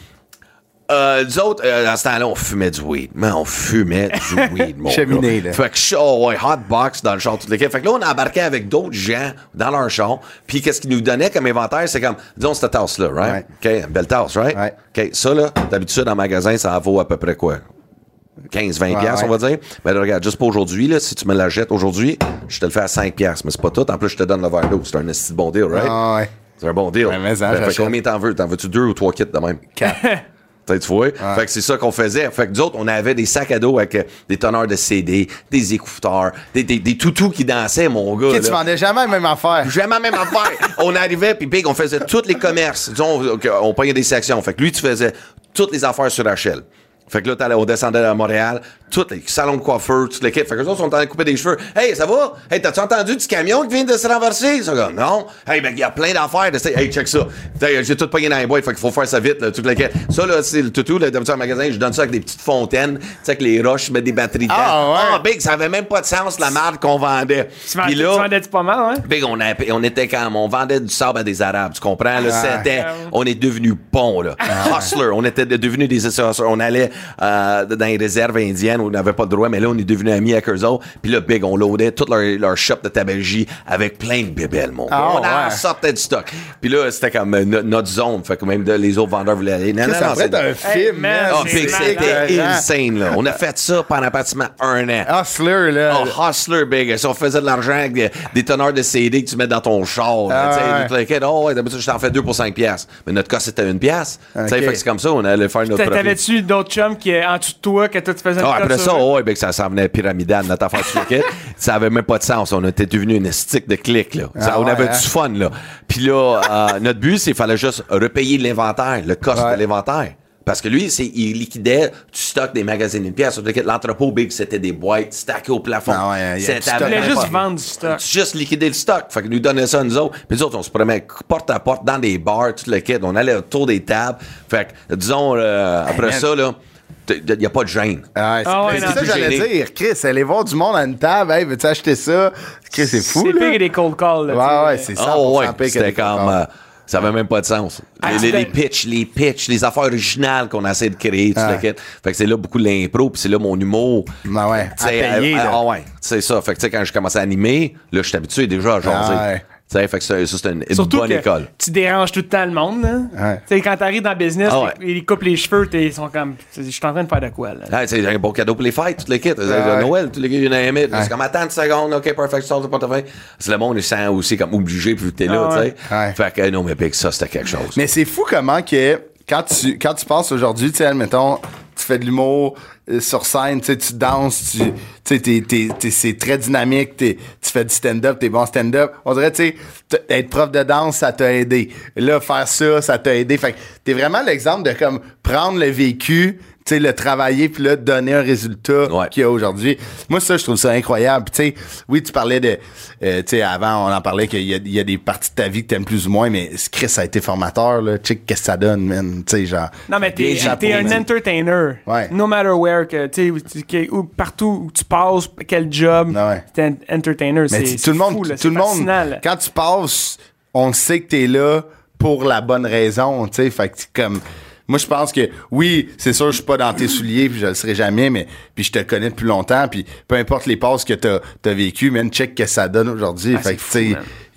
Euh, nous autres, euh, dans ce temps-là, on fumait du weed. Mais on fumait du weed, mon Cheminée, gars. là. Fait que, ch- oh, ouais, hot box dans le char, tout le Fait que là, on a embarqué avec d'autres gens dans leur char. Puis, qu'est-ce qu'ils nous donnaient comme inventaire? C'est comme, disons, cette tasse-là, right? OK, une belle tasse, right? Ouais. OK, ça, là, d'habitude, en magasin, ça vaut à peu près quoi? quinze vingt Ouais, piastres, ouais. on va dire. Mais là, regarde, juste pour aujourd'hui, là, si tu me la jettes aujourd'hui, je te le fais à cinq piastres. Mais c'est pas tout. En plus, je te donne le verre d'eau. C'est un esti de bon deal, right? Ah ouais. C'est un bon deal. Ouais, mais ça, fait, fait j'achète. combien t'en veux? T'en veux-tu deux ou trois kits de même? Quatre. Peut-être, tu vois. Fait que c'est ça qu'on faisait. Fait que nous autres, on avait des sacs à dos avec euh, des teneurs de C D, des écouteurs, des, des, des toutous qui dansaient, mon gars. Ok, là. tu vendais jamais la même affaire. Jamais la même affaire. On arrivait, puis big, on faisait tous les commerces. Disons, on, on prenait des sections. Fait que lui, tu faisais toutes les affaires sur Rachel. Fait que là, t'allais- on descendait à Montréal, tous les salons de coiffeur, toutes les kits. Fait que les autres sont en train de couper des cheveux. Hey, ça va? Hey, t'as-tu entendu du camion qui vient de se renverser? Ils sont comme, non. Hey, ben, il y a plein d'affaires. De... Hey, check ça. T'sais, j'ai tout pogné dans les boîtes, fait qu'il faut faire ça vite, là, toutes les kits. Ça, là, c'est le toutou, là, d'habitude, en magasin, je donne ça avec des petites fontaines, tu sais, avec les roches, je mets des batteries dedans. Ah, ouais. Ah, big, ça avait même pas de sens, la marde qu'on vendait. Tu vendais, Puis tu là, vendais-tu pas mal, hein? Big, on, a- on était quand on vendait du sable à des Arabes, tu comprends? Là, Ah. c'était, on est devenus bons, là. Hustler, on était de- devenus des hustlers. On allait euh, dans les réserves indiennes où on n'avait pas de droit, mais là, on est devenus amis avec eux autres. Puis là, big, on loadait toute leur, leur shop de tabagie avec plein de bébelles, mon gars. Ah, on en ouais. sortait du stock. Puis là, c'était comme euh, no- notre zone. Fait que même de- les autres vendeurs voulaient aller. Non, non, Ça non, pourrait être un Hey, film, man, man. Ah, c'est big, c'était écœurant. insane, là. On a fait ça pendant pratiquement un an. Hustler, là. Oh, hustler, big. Si on faisait de l'argent avec des, des teneurs de C D que tu mets dans ton char, là, Ah, tu sais, ouais. tout le kit, oh, ouais, d'habitude, je t'en fais deux pour cinq piastres. Mais notre cas, c'était une pièce. Tu sais, Ok. fait que c'est comme ça, on allait faire notre T'a- profit. T'avais-tu d'autres chums qui, en dessous de toi, que toi, tu faisais une Ah, cote après sur ça, eux? ouais, ben, que ça s'en venait pyramidal, notre affaire sur le kit. Ça avait même pas de sens. On était devenu une stick de clics, là. Ça, Ah, on ouais, avait hein? du fun, là. Puis là, euh, notre but, c'est qu'il fallait juste repayer l'inventaire, le cost Ouais. de l'inventaire. Parce que lui, c'est, il liquidait du stock des magasins de pièces. L'entrepôt big, c'était des boîtes stackées au plafond. Ah ouais, il y a du C'était stock. Tu voulais vraiment juste pas- vendre du stock. juste liquider le stock. Fait qu'il nous donnait ça à nous autres. Puis nous autres, on se promenait porte à porte dans des bars, tout le kit. On allait autour des tables. Fait que, disons, euh, après man. ça, là, il n'y a pas de gêne. Ah, c'est Ah ouais, c'est non. ça que j'allais Gêné. dire. Chris, aller voir du monde à une table. Hey, veux-tu acheter ça? Chris, c'est fou, C'est là. pire que des cold calls, là, tu sais. Ouais, ouais, c'est ça. Oh, ouais, c'était comme... euh, ça avait même pas de sens. Ah, les, tu les, t'es- les pitchs, les pitchs, les affaires originales qu'on essaie de créer, tout Ah. le kit. Fait que c'est là beaucoup de l'impro, puis c'est là mon humour. Ben ouais, Tu sais, à payer, euh, là. Ah ouais, c'est ça. Fait que tu sais, quand je commençais à animer, là, je suis habitué déjà à jaser. Ah ouais. Tu sais, fait que ça, ça, c'est une, une Surtout bonne que école. tu déranges tout le temps le monde, là. Ouais. Tu sais, quand t'arrives dans le business, Ah ouais. ils ils coupent les cheveux, t'es- ils sont comme, je suis en train de faire de quoi, là. Ah, c'est un bon cadeau pour les fêtes, toutes les kits. Ah ouais. Noël, tous les gars, il y en a aimé. Ouais. C'est comme, attends une seconde, OK, perfect, sors le portefeuille. C'est le monde, il se sent aussi comme obligé, puis t'es là, Ah tu ouais. sais. Ouais. Fait que, non, mais big, ça, c'était quelque chose. Mais c'est fou comment que quand tu quand tu penses aujourd'hui, tu sais, admettons, tu fais de l'humour euh, sur scène, tu sais, tu danses, tu tu sais, t'es, t'es, t'es- c'est très dynamique, t'es, tu fais du stand-up, t'es bon stand-up. On dirait, tu sais, t- être prof de danse, ça t'a aidé. Là, faire ça, ça t'a aidé. Fait que t'es vraiment l'exemple de comme prendre le vécu, tu sais, le travailler, puis là, donner un résultat Ouais. qu'il y a aujourd'hui. Moi, ça, je trouve ça incroyable. Puis, tu sais, oui, tu parlais de... euh, tu sais, avant, on en parlait qu'il y a, il y a des parties de ta vie que t'aimes plus ou moins, mais Chris, ça a été formateur, là. Tu sais, qu'est-ce que ça donne, man? Tu sais, genre... Non, mais t'es, Bien t'es un chapeau, entertainer. Ouais. No matter where, que, tu sais, où tu- que- où- partout où tu passes, quel job, Ah ouais. t'es un entertainer. Mais c'est, tu- c'est tout le monde, fou, là, tout c'est le monde, fascinant, là. quand tu passes, on sait que t'es là pour la bonne raison, tu sais. Fait que c'est comme... Moi, je pense que, oui, c'est sûr, je suis pas dans tes souliers, puis je le serai jamais, mais puis je te connais depuis longtemps, puis peu importe les passes que t'as, t'as vécues, man, check que ça donne aujourd'hui. Ah, fait c'est que, tu fou, sais, man.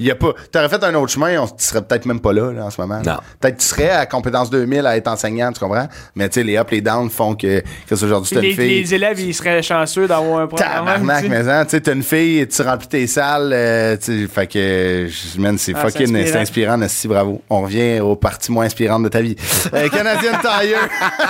Il y a pas. T'aurais fait un autre chemin, on, tu serais peut-être même pas là, là en ce moment. Non. Peut-être que tu serais à compétence deux mille à être enseignant, tu comprends? Mais tu sais, les up, les downs font que, que c'est aujourd'hui, Puis t'as les, une fille. les élèves, ils seraient chanceux d'avoir un programme. Tabarnak, mais hein, tu sais, t'as une fille, tu remplis tes salles, euh, tu sais, fait que, euh, man, c'est Ah, fucking, c'est c'est inspirant. inspirant, merci, bravo. On revient aux parties moins inspirantes de ta vie. Euh, Canadian Tire.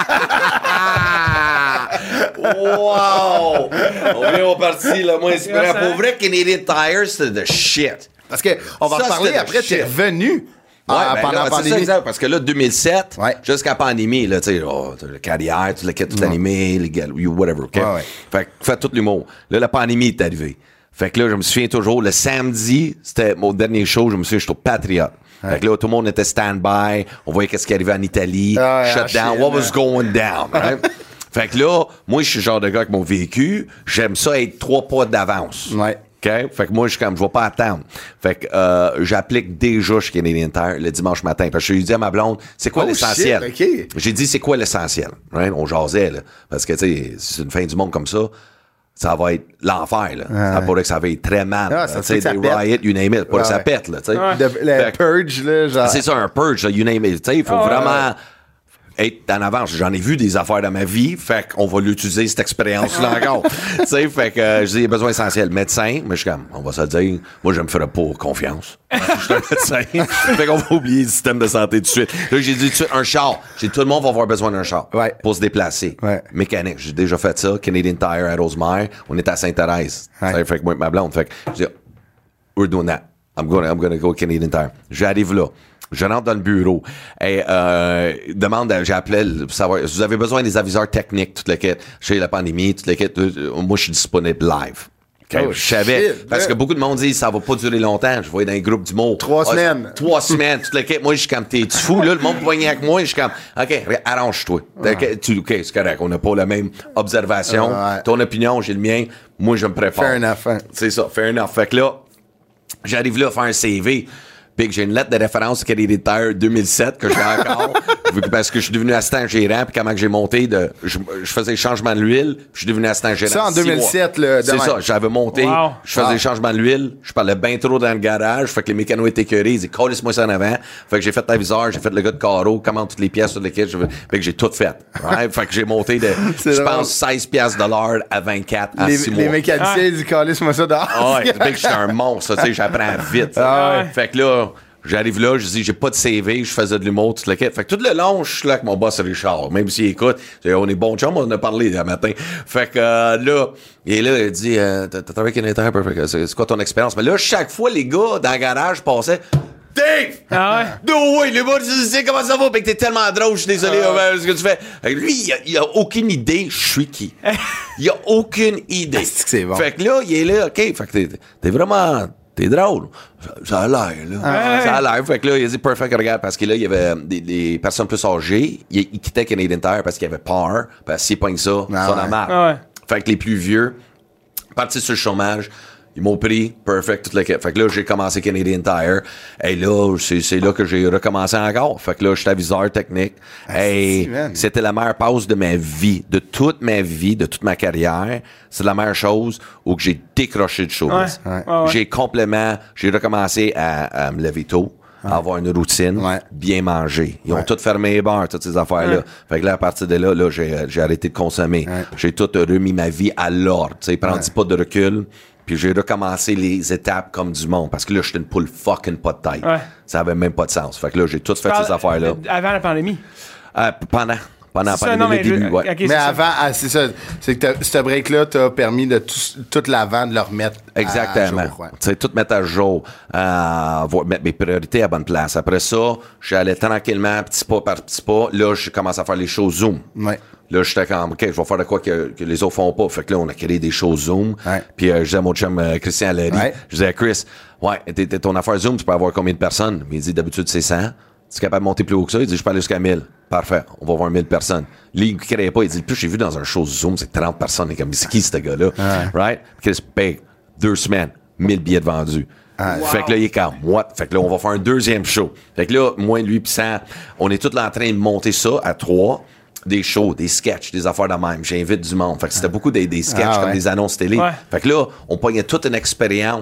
Wow! On vient au parti, là, moins inspirant. Merci. Pour vrai, Canadian Tire, c'est de shit. Parce que, on va Ça, en parler c'était après, shit. t'es revenu. Ouais, ah, ben pendant là, la c'est ça, pandémie. exact, parce que là, deux mille sept, Ouais. jusqu'à la pandémie, là, tu sais, oh, t'as la carrière, tu l'as tout animé, les gars, you- whatever, OK? Ouais, ouais. Fait que fais tout l'humour. Là, la pandémie est arrivée. Fait que là, je me souviens toujours, le samedi, c'était mon dernier show, je me souviens, j'étais au Patriot. Fait que là, tout le monde était stand-by, on voyait qu'est-ce qui arrivait en Italie, Ah ouais, shut ah, down, shit, what man. was going down, right? Fait que là, moi, je suis le genre de gars avec mon vécu, j'aime ça être trois pas d'avance. Ouais. OK? Fait que moi, je suis comme, je vais pas attendre. Fait que euh, j'applique déjà chez Canadian Tire le dimanche matin. Parce que je lui ai dit à ma blonde, c'est quoi Oh, l'essentiel? shit, OK. J'ai dit, c'est quoi l'essentiel? Right? On jasait, là. Parce que, tu sais, c'est une fin du monde comme ça. Ça va être l'enfer, là. Ça pourrait que ça va être très mal. Ah, ça Tu se sais, peut que ça des pète. riots, you name it. Pas Ouais, que ça ouais. pète, là, tu sais. De, le Fait que- purge, là, genre. c'est ça, un purge, là, you name it. Tu sais, il faut Ah, ouais, vraiment être en avance. J'en ai vu des affaires dans ma vie, fait qu'on va l'utiliser, cette expérience-là encore. Tu sais, fait que euh, je dis, il y a besoin essentiel. Médecin, mais je suis comme, on va se le dire, moi, je me ferais pas confiance. Je suis un médecin. Fait qu'on va oublier le système de santé tout de suite. Là, j'ai dit tout de suite, un char. J'ai dit, tout le monde va avoir besoin d'un char. Ouais. Pour se déplacer. Ouais. Mécanique. J'ai déjà fait ça. Canadian Tire à Rosemère. On est à Sainte-Thérèse. Ouais. Tu sais, fait que moi, et ma blonde. Fait que je dis, we're doing that. I'm gonna, I'm gonna go Canadian Tire. J'arrive là. Je rentre dans le bureau. Et, euh, demande, à- j'ai appelé pour savoir, si vous avez besoin des aviseurs techniques, toute la quête. Chez la pandémie, toute la quête. euh, Moi, je suis disponible live. OK? Oh, je savais. shit, Parce man. que beaucoup de monde dit, ça va pas durer longtemps. Je voyais dans les groupes du mot. Trois semaines. Trois semaines. Toute la quête. Moi, je suis comme, t'es tu fou, là. Le monde poignait avec moi. Je suis comme, OK, arrange-toi. OK, tu- OK, c'est correct. On n'a pas la même observation. Ouais. Ton opinion, j'ai le mien. Moi, je me prépare. Fair enough, hein. C'est ça, fair enough. Fait que là, j'arrive là à faire un C V. Puis que j'ai une lettre de référence au Canadian Tire deux mille sept que j'ai encore. vu que- parce que je suis devenu assistant gérant. Puis comment que j'ai monté de. Je, je faisais le changement de l'huile. Puis je suis devenu assistant gérant. Ça, en six deux mille sept, mois. là, de C'est même. ça. J'avais monté. Wow. Je faisais Wow. le changement de l'huile. Je parlais bien trop dans le garage. Fait que les mécanos étaient écœurés. Ils disaient, calisse-moi ça en avant. Fait que j'ai fait l'aviseur. J'ai fait le gars de carreau. Commande toutes les pièces sur lesquelles je veux. Fait que j'ai tout fait. Right? Fait que j'ai monté de. C'est Je drôle. pense seize piastres de l'heure à vingt-quatre à Les, six les mois. mécaniciens, ils disent, calisse-moi ça dehors. Ah ouais, c'est bien que j'étais un monstre, tu sais, j'apprends vite. Ah ouais. Fait que là, j'arrive là, je dis, j'ai pas de C V, je faisais de l'humour, toute la quête. Fait que tout le long, je suis là avec mon boss Richard, même s'il écoute, on est bon chum, on en a parlé le matin. Fait que euh, là, et là, il dit, euh, t'as t'as travaillé avec un interne, fait que c'est c'est quoi ton expérience? Mais là, chaque fois, les gars dans le garage passaient, Dave! Ah ouais? No way, les gars, tu sais comment ça va? Fait que t'es tellement drôle, je suis désolé, euh, ce que tu fais. Fait que lui, il a, il a aucune idée, je suis qui. Il a aucune idée. Est-ce que c'est bon? Fait que là, il est là, OK, fait que t'es, t'es vraiment, t'es drôle. Ça, ça a l'air, là. Ah ouais. Ça a l'air. Fait que là, il a dit, perfect, regarde, parce que là, il y avait des, des personnes plus âgées. Il, il quittait Canadian Tire parce qu'il avait peur, parce que s'il pogne ça, Ah ça en a ouais. marre. Ah ouais. Fait que les plus vieux, partis sur le chômage, ils m'ont pris, perfect, toute la quête. Fait que là, j'ai commencé Canadian Tire. Et là, c'est, c'est là que j'ai recommencé encore. Fait que là, j'étais aviseur technique. Et si, man. c'était la meilleure pause de ma vie, de toute ma vie, de toute ma carrière. C'est la meilleure chose où que j'ai décroché de choses. Ouais. Ouais. Ouais, ouais. J'ai complètement, j'ai recommencé à, à me lever tôt. À avoir une routine, Ouais. bien manger. Ils ont Ouais. tout fermé les bars, toutes ces affaires-là. Ouais. Fait que là, à partir de là, là j'ai, j'ai arrêté de consommer. Ouais. J'ai tout remis ma vie à l'ordre. Tu sais, prends Ouais. dix pas de recul. Puis j'ai recommencé les étapes comme du monde. Parce que là, j'étais une poule fucking pas de tête. Ouais. Ça avait même pas de sens. Fait que là, j'ai tout fait Parle- ces affaires-là. Avant la pandémie. Euh, pendant. Pendant la C'est ça, pandémie, non, mais le je- début, ouais. ok, c'est Mais ça. avant, ah, c'est ça. C'est que t'as- ce break-là t'a permis de tout, tout l'avant de le remettre Exactement. à jour. Ouais. Tu sais, tout mettre à jour, euh, voir- mettre mes priorités à bonne place. Après ça, j'allais tranquillement, petit pas par petit pas. Là, je commence à faire les shows Zoom. Ouais. Là, j'étais comme, OK, je vais faire de quoi que, que les autres font pas. Fait que là, on a créé des shows Zoom. Ouais. Puis euh, je disais à mon chum euh, Christian Larry, Ouais. je disais à Chris, ouais, t'es, t'es- ton affaire Zoom, tu peux avoir combien de personnes? Mais il dit, d'habitude, c'est cent. Tu es capable de monter plus haut que ça? Il dit, je peux aller jusqu'à mille. Parfait, on va voir mille personnes. Lui, il ne créait pas. Il dit, le plus j'ai vu dans un show Zoom, c'est trente personnes. Il est comme, c'est qui ce gars-là? Right? Chris paye deux semaines, mille billets de vendus. Fait que là, il est comme, what? Fait que là, on va faire un deuxième show. Fait que là, moi, lui, pis Sam, on est tous là en train de monter ça à trois. Des shows, des sketchs, des affaires de même. J'invite du monde. Fait que c'était beaucoup des, des sketchs Ah, comme ouais. des annonces télé. Ouais. Fait que là, on pognait toute une expérience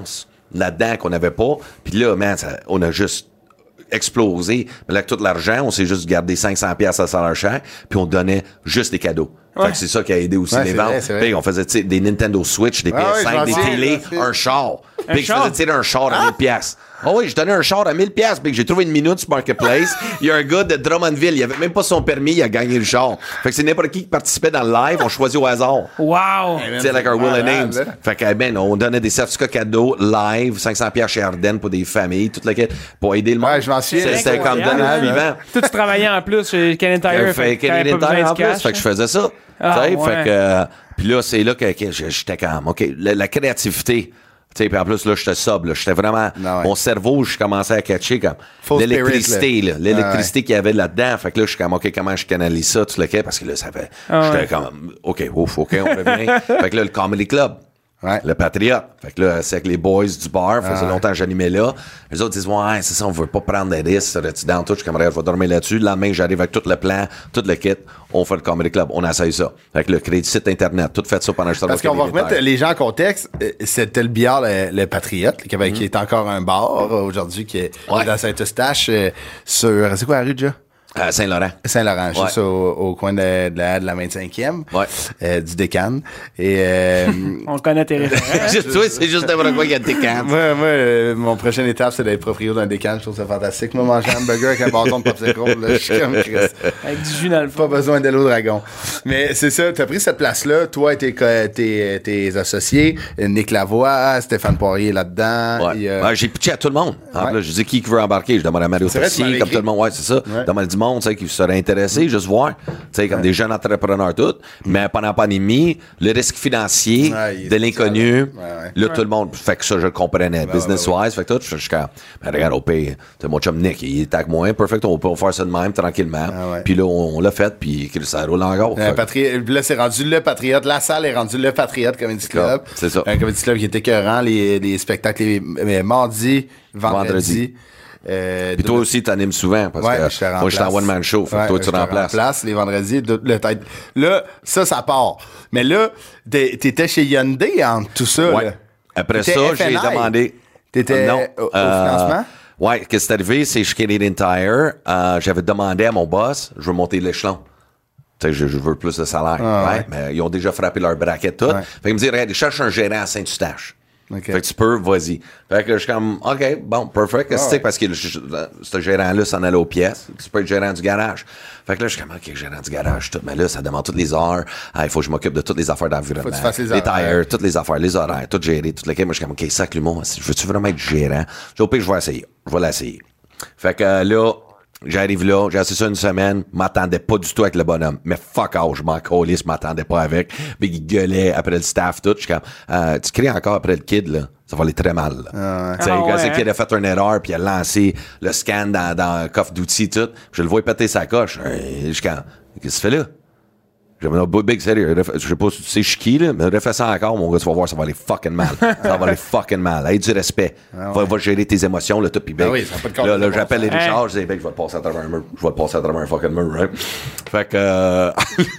là-dedans qu'on n'avait pas. Puis là, man, ça, on a juste explosé. Mais là, avec tout l'argent, on s'est juste gardé cinq cents piastres à salaire cher, puis on donnait juste des cadeaux. Ouais. Fait que c'est ça qui a aidé aussi Ouais, les c'est ventes. vrai, c'est vrai. Puis on faisait tu sais, des Nintendo Switch, des Ah P S ouais, cinq, je m'en des souviens, télés, je m'en un char. Un Puis je char? faisais tirer un char à mille piastres. Ah oui, je donnais un char à mille piastres, puis que j'ai trouvé une minute sur Marketplace. Il y a un gars de Drummondville, il avait même pas son permis, il a gagné le char. Fait que c'est n'importe qui qui participait dans le live, on choisit au hasard. Wow! Tu sais, like our Will and Names. malade, Fait que, ben, on donnait des certificats cadeaux live, cinq cents piastres chez Ardennes pour des familles, toute la quête, pour aider le monde. Ouais, je m'en souviens. C'était- C'était comme Incroyable, donner hein? le vivant. Toi, tu travaillais en plus chez Canadian Tire. Fait fait que t'avais Canadian pas besoin Tire en de plus, cash. fait que je faisais ça. Ah, Tu sais, ouais. fait que, euh, puis là, c'est là que, que j'étais comme, OK, la, la créativité. Tu sais, puis en plus, là, j'étais sobre, là. J'étais vraiment, Non, ouais. mon cerveau, je commençais à catcher comme Full l'électricité, spirit, là. là. L'électricité Ah, qu'il y avait là-dedans. Fait que là, je suis comme, OK, comment je canalise ça, tout le quai, parce que là, ça fait, Ah, j'étais ouais. comme, OK, ouf, OK, on revient. Fait que là, le Comedy Club. Ouais. Le Patriote. Fait que là, c'est avec les boys du bar. Faisait Ah ouais. longtemps que j'animais là. Les autres disent, ouais, c'est ça, on veut pas prendre des risques. Serais-tu dans tout? Je suis comme, regarde, je vais dormir là-dessus. Le lendemain, j'arrive avec tout le plan, tout le kit. On fait le Comedy Club. On essaye ça. Fait que le crédit site Internet, tout fait ça pendant que je Parce travaillais qu'on va avec les remettre les gens en contexte. Euh, C'était le billard Le, le Patriote, qui, avait- Mm-hmm. qui est encore un bar euh, aujourd'hui, qui est Ouais. dans Saint-Eustache, euh, sur. C'est quoi la rue déjà? À Saint-Laurent. Saint-Laurent, Ouais. juste au, au coin de, de la, de la vingt-cinquième, Ouais. euh, du Décane. Et euh, On connaît tes références. Juste, toi, c'est juste n'importe quoi qu'il y a des camps. moi, moi euh, mon prochaine étape, c'est d'être proprio d'un Décane. Je trouve ça fantastique. Moi, manger un hamburger avec un bâton de popsicle, là, je suis comme Chris. Avec du jus dans le Pas fond. besoin de l'eau dragon. Mais c'est ça, t'as pris cette place-là, toi et tes, co- tes, tes associés, Nick Lavoie, Stéphane Poirier là-dedans. Ouais. et, euh, Ouais, j'ai pitché à tout le monde. En Ouais. plus, je dis qui veut embarquer. Je demande à Mario C'est vrai, tu Tessier, m'avais comme tout écrit. le monde. Ouais, c'est ça. Ouais. Je demande du monde, tu sais, qui serait intéressé, juste voir. Tu sais, comme des jeunes entrepreneurs, tout. Mais pendant la pandémie, le risque financier Ouais, il est de l'inconnu, ouais, ouais. là, tout le monde. Fait que ça, je le comprenais. Business-wise, fait que tout, je suis comme, ben, regarde, au pire, tu sais, mon chum Nick, il est avec moi. Perfect, on peut faire ça de même, tranquillement. Ah ouais. Puis là, on, on l'a fait, puis ça roule encore. Euh, Fait que- Patri- là, c'est rendu le Patriote. La salle est rendue le Patriote Comedy Club. C'est ça. Un Comedy Club qui est écœurant. Les, les spectacles, les, les mardis, vendredis. Vendredi. Euh, Puis toi aussi, t'animes souvent, parce Ouais, que je te remplace. moi, je suis en one-man show. Fait que Ouais, toi, je tu te remplaces. remplaces les vendredis. de- le tête. Là, ça, ça part. Mais là, t'es- t'étais chez Hyundai en tout ça. Ouais. là. Après T'étais ça, j'ai F N I. demandé. T'étais Euh, non, au, au euh, financement? Ouais, qu'est-ce qui est arrivé, c'est chez Canadian Tire, euh, j'avais demandé à mon boss, je veux monter l'échelon. Tu sais, je, je veux plus de salaire. Ah, ouais, ouais. Mais ils ont déjà frappé leur braquette tout. Ouais. Fait qu'ils me disent, regarde, ils cherchent un gérant à Saint-Eustache. Ok. Fait que tu peux, vas-y. Fait que je suis comme, OK, bon, perfect. Qu'est-ce que Ah, c'est? ouais. Parce que le- je- ce gérant-là s'en allait aux pièces. Tu peux être gérant du garage. Fait que là, je suis comme, OK, gérant du garage, tout. Mais là, ça demande toutes les heures. Ah, il faut que je m'occupe de toutes les affaires d'environnement. Faut que tu fasses les les horaires. tires, toutes les affaires, les horaires, tout gérer, tout le Moi, je suis comme, OK, sac l'humour. Veux-tu vraiment être gérant? J'ai au pire, je vais essayer. Je vais l'essayer. Fait que euh, là, j'arrive là, j'ai assis ça une semaine, m'attendais pas du tout avec le bonhomme. Mais fuck off, je m'en collais, je m'attendais pas avec. Mais il gueulait après le staff, tout. Je suis comme, euh, tu cries encore après le kid, là. Ça va aller très mal, là. Tu sais, Ah quand ouais, c'est hein? qu'il a fait une erreur, puis il a lancé le scan dans, dans le coffre d'outils, tout. Je le vois péter sa coche. Euh, Je suis comme, qu'est-ce que tu fais là? J'ai dit, non, big, sérieux, ref- je sais pas si tu sais je suis qui, là, mais refais ça encore, mon gars, tu vas voir, ça va aller fucking mal. Ça va aller fucking mal. Aie du respect. Va, va gérer tes émotions, le tout, pis big. Ah oui, ça a pas de Là, là, bon j'appelle les sens. Richard, je dis, big, je vais le passer à travers un mur. Je vais le passer à travers un fucking mur, right? Fait que, euh,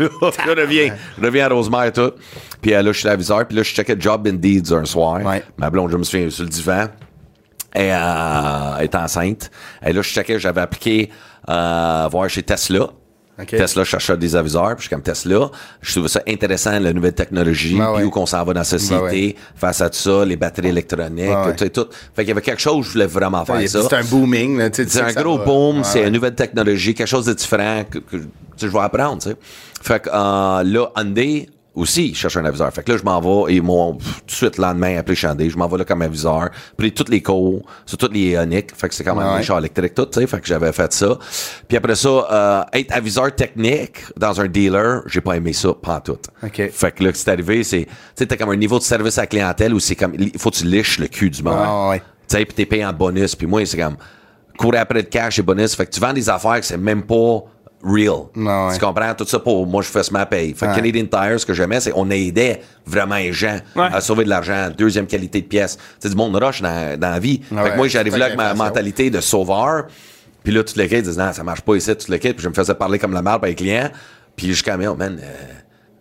je reviens. Je reviens à Rosemère et tout. Puis euh, là, je suis l'aviseur, puis là, je checkais Job Indeed un soir. Ouais. Ma blonde, je me souviens, sur le divan. Elle euh, est enceinte. Et là, je checkais, j'avais appliqué euh, voir chez Tesla. OK. Tesla cherchait des aviseurs, puis je suis comme Tesla. Je trouvais ça intéressant, la nouvelle technologie, Ben puis ouais. où qu'on s'en va dans la société, Ben ouais. face à tout ça, les batteries électroniques, Ben ouais. tout et tout. Fait qu'il y avait quelque chose, je voulais vraiment faire ça. C'est un booming. là, tu sais, tu C'est sais un que ça gros va. boom, Ouais, c'est ouais. une nouvelle technologie, quelque chose de différent que, que tu sais, je vais apprendre, tu sais. Fait que euh, là, Hyundai aussi, il cherche un aviseur. Fait que là, je m'en vais, et ils m'ont pff, tout de suite, le lendemain, appelé Hyundai, je m'en vais là comme aviseur, pris toutes les cours, sur toutes les Ioniq, fait que c'est quand même Ouais. des chars électriques, tout, tu sais, fait que j'avais fait ça. Puis après ça, euh, être aviseur technique dans un dealer, j'ai pas aimé ça, pas tout. OK. Fait que là, c'est arrivé, c'est, tu sais, t'as comme un niveau de service à la clientèle où c'est comme, il faut que tu liches le cul du monde. Ah, ouais. Tu sais, puis t'es payé en bonus. Puis moi, c'est comme courir après le cash et bonus. Fait que tu vends des affaires que c'est même pas real. Ah ouais. Tu comprends? Tout ça pour moi, je fais ce ma paye. Fait que Ouais. Canadian Tire, ce que j'aimais, c'est qu'on aidait vraiment les gens Ouais. à sauver de l'argent, deuxième qualité de pièce. C'est du monde rush dans, dans la vie. Ah fait ouais. que moi, j'arrive C'est là avec ma l'inflation. mentalité de sauveur. Puis là, toutes les quêtes disent, non, ça marche pas ici, toutes les quêtes. Puis je me faisais parler comme la merde par les clients. Puis je suis comme, oh, man, euh,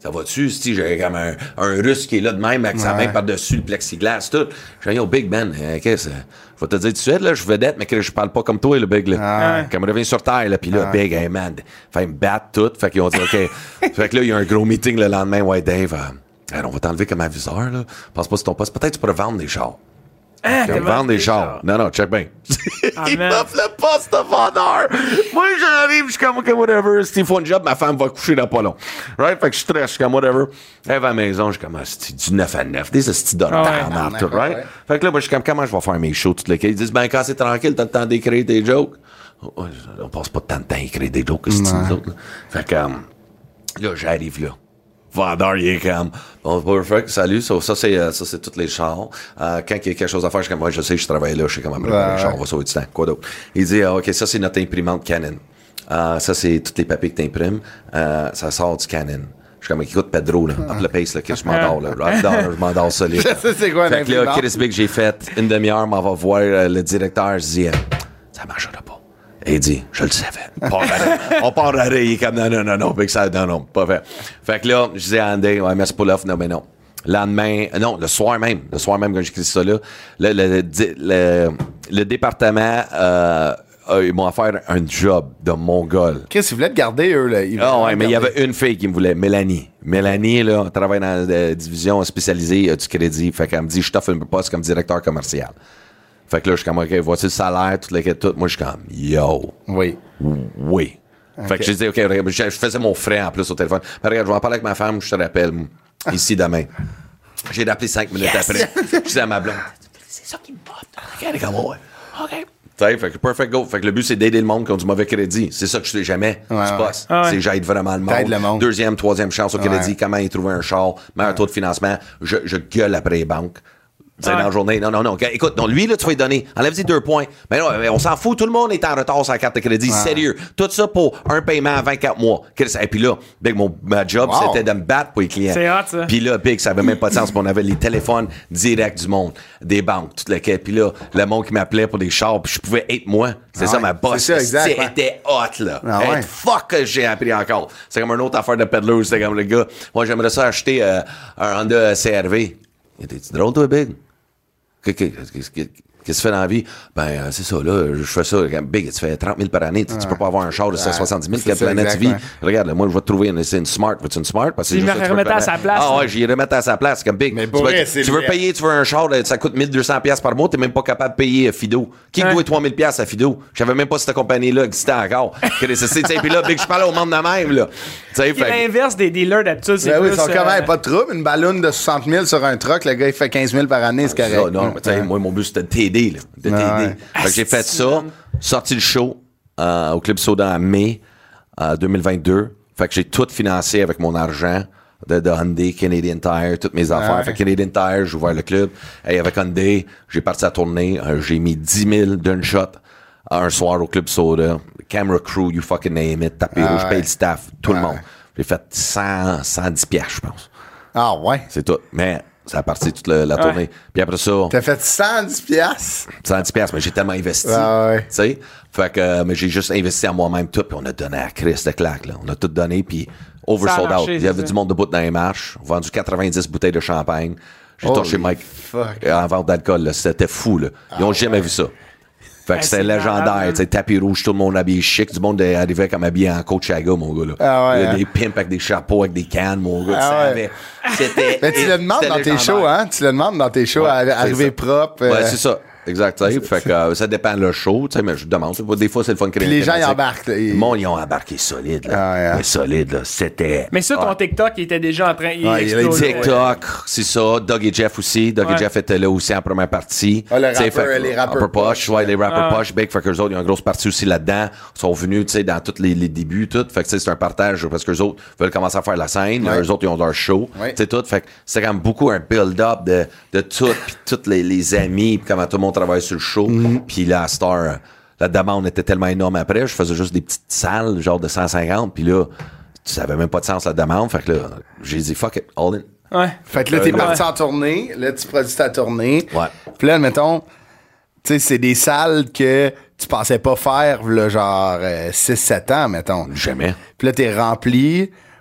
Ça va-tu? Si j'ai comme un, un russe qui est là de même avec sa Ouais. main par-dessus le plexiglas, tout. Je dis, yo, Big Ben, euh, qu'est-ce que je vais te dire tout de suite, là, je suis vedette, mais que je parle pas comme toi, le Big, là. Ah. Quand je reviens sur terre, là, pis là, Big, hey, man, fait me battre tout. Fait qu'ils ont dit, OK. Fait que là, il y a un gros meeting le lendemain, ouais, Dave, euh, hey, on va t'enlever comme aviseur, là. Pense pas sur ton poste. Peut-être tu pourrais vendre des chars. Ah, Tu t'as vas vendre des chars. Non, non, check bien. Ah, Il man. m'offre le poste de vendeur. Moi, j'arrive, je suis comme, OK, whatever. S'il faut un job, ma femme va coucher dans pas long. Right? Fait que je stresse, je suis comme, whatever. Elle va à la maison, je suis comme, ah, c'est du neuf à neuf. Des petits dollars, Ah ouais. en marre, tout, Ouais, right? ouais. Fait que là, moi, je suis comme, comment je vais faire mes shows, toutes les cas? Ils disent, ben, quand c'est tranquille, t'as le temps d'écrire tes jokes. Oh, on passe pas tant de temps à écrire des jokes, c'est nous autres, là. Fait que, um, là, j'arrive là. Vendeur, il est comme, bon, perfect, salut, ça, ça c'est, euh, ça, c'est tous les chars. Euh, quand il y a quelque chose à faire, je suis comme, ouais, je sais, je travaille là, je sais comment préparer Ouais, les chars, ouais. on va sauver du temps. Quoi d'autre? Il dit, ah, OK, ça, c'est notre imprimante Canon. Euh, ça, c'est tous les papiers que t'imprimes. Euh, ça sort du Canon. Je suis comme, écoute, Pedro, là, up le pace, là, que je m'endors, là. Right down, là, je m'endors solide. Je sais c'est quoi un Fait que là, imprimante. Chris Big, j'ai fait une demi-heure, m'en va voir euh, le directeur, je dis, euh, ça marchera pas. Et il dit, je le savais. On part arrêt. On part arrêt. Il est comme, non, non, non, non, Big, ça, non, non, pas fait. Fait que là, je disais à Andy, ouais, merci pour l'offre, non, mais non. Le lendemain, euh, non, le soir même, le soir même, quand j'écris ça là, le, le, le, le, le département, euh, euh, ils m'ont offert un job de mongol. Qu'est-ce qu'ils voulaient te garder, eux, là? Ils Ah voulaient ouais, te mais il y garder. avait une fille qui me voulait, Mélanie. Mélanie, là, travaille dans la division spécialisée euh, du crédit. Fait qu'elle me dit, je t'offre un poste comme directeur commercial. Fait que là, je suis comme, OK, voici le salaire, tout le tout. Moi, je suis comme, yo, Oui. oui. Fait que j'ai dit, OK, regarde, je, je faisais mon frais en plus au téléphone. Mais regarde, je vais en parler avec ma femme, je te rappelle, ici demain. J'ai rappelé cinq minutes après. Je disais à ma blonde, c'est ça qui me botte. Regarde, comme, ouais. OK. T'sais, fait que perfect go. Fait que le but, c'est d'aider le monde qui ont du mauvais crédit. C'est ça que je fais jamais. Ouais, du ouais. poste. Ah ouais. C'est j'aide vraiment le monde. T'aides le monde. Deuxième, troisième chance au crédit. Ouais. Comment y trouver un char, meilleur taux de financement. Je, je gueule après les banques. Tu sais, Ouais. dans la journée. Non, non, non. Écoute, non, lui, là, tu vas lui donner. Enlève-y deux points. Mais non, mais on s'en fout. Tout le monde est en retard sur la carte de crédit. Sérieux. Tout ça pour un paiement à vingt-quatre mois. Et puis là, Big, mon ma job, Wow. c'était de me battre pour les clients. C'est hot, ça. Puis là, Big, ça avait même pas de sens. Puis on avait les téléphones directs du monde, des banques, toutes lesquelles. Puis là, le monde qui m'appelait pour des chars, puis je pouvais être moi. C'est Ah ça, ouais. ma boss. C'est ça, exact, ouais. C'était hot, là. Ah ouais. Être fuck que j'ai appris encore. C'est comme une autre affaire de peddler. C'était comme le gars. Moi, j'aimerais ça acheter euh, un Honda C R V. T'es-tu drôle, toi, Big? Qu'est-ce que qu'est-ce que- qu'est-ce que tu fais dans la vie? Ben, euh, c'est ça, là, je fais ça. Regarde, Big, tu fais trente mille par année. Tu, tu peux pas avoir un char de cent soixante-dix mille. c'est Quelle ça, planète tu exact, vis? ouais. Regarde, là, moi, je vais te trouver une, c'est une Smart. Veux-tu une Smart? Parce que c'est Tu juste me ça que tu remettre peux à sa connaître. place, Ah là. ouais, j'y remettre à sa place. C'est comme Big. Mais tu pour veux, vrai, c'est tu veux vrai. payer, tu veux un char, là, ça coûte mille deux cents piastres par mois, t'es même pas capable de payer euh, Fido. Qui Ouais. doit trois mille piastres à Fido? Je savais même pas si cette compagnie-là existait encore. Que c'est- c'est- Puis là, Big, je parle au monde de même, là. Tu sais, C'est fait l'inverse des dealers d'habitude. C'est Ben oui, plus, ils sont euh, quand même pas de trouble. Une ballonne de soixante mille sur un truck, le gars, il fait quinze mille par année, c'est correct. ça, non, mais tu sais, moi, mon but, c'était de t'aider, là. De t'aider. Ah ouais. Fait que j'ai fait ça, sorti le show euh, au Club Soda en mai euh, deux mille vingt-deux. Fait que j'ai tout financé avec mon argent de, de Hyundai, Canadian Tire, toutes mes affaires. Ouais. Fait que Canadian Tire, j'ai ouvert le club. Et avec Hyundai, j'ai parti à la tournée. Euh, j'ai mis dix mille d'un shot euh, un soir au Club Soda. Camera crew, you fucking name it. Tapis Ah rouge, je ouais. paye le staff, tout le Ah monde. ouais. J'ai fait cent, cent dix piastres, je pense. Ah ouais. C'est tout. Mais ça a parti toute la, la tournée. Puis après ça... T'as fait cent dix piastres? cent dix piastres, mais j'ai tellement investi. Ah ouais. Tu sais? Fait que, euh, mais j'ai juste investi en moi-même tout, puis on a donné à Chris de claque, là. On a tout donné, puis oversold Ça a out. marché, Il y avait c'est du ça. monde debout dans les marches. Vendu quatre-vingt-dix bouteilles de champagne. J'ai Holy torché Mike fuck. euh, en vente d'alcool, là. C'était fou, là. Ils ont jamais vu ça. Fait que Hey, c'était c'est malade, légendaire, man. tu sais, tapis rouge, tout le monde habillé chic, du monde euh, arrivait comme habillé en Coachaga, mon gars, là. Ah ouais, Il y a hein? des pimps avec des chapeaux, avec des cannes, mon gars, Ah tu ouais. savais. C'était. Mais tu le demandes c'était dans tes légendaire. shows, hein? Tu le demandes dans tes shows, Ouais, à- c'est arriver ça. propre. Ouais, euh, c'est ça. Exact. tu sais. Fait que euh, ça dépend le show, tu sais, mais je demande. tu sais, Des fois, c'est le fun créer. Puis les gens, ils embarquent, là, ils- Le monde, ils ont embarqué solide, là. Ah, ouais, hein. Mais solide, là. C'était. Mais ça, ton Ah. TikTok, il était déjà en train. Il Ouais, il a explosait. TikTok, c'est ça. Doug et Jeff aussi. Doug Ouais. et Jeff étaient là aussi en première partie. Ah, le Tu sais, rappeur- fait que- les rappeurs Rapper poche. Ouais, les rappers Ah. poche. Big, fait qu'eux autres, ils ont une grosse partie aussi là-dedans. Ils sont venus, tu sais, dans tous les, les débuts, tout. Fait que, tu sais, c'est un partage parce qu'eux autres veulent commencer à faire la scène. Ouais. Eux autres, ils ont leur show. Ouais. Tu sais, tout. Fait que c'est quand même beaucoup un build-up de, de tout, puis tous les, les amis, puis comment tout le monde travaille sur le show. Mm-hmm. Puis la star, euh, la demande était tellement énorme après. Je faisais juste des petites salles, genre de cent cinquante. Puis là, ça avait même pas de sens la demande. Fait que là, j'ai dit, fuck it, all in. Ouais. Fait que là, t'es Euh, parti ouais. en tournée. Là, tu produis ta tournée. Ouais. Puis là, admettons, tu sais, c'est des salles que tu pensais pas faire, là, genre six sept ans, mettons. Jamais. Puis là, t'es rempli.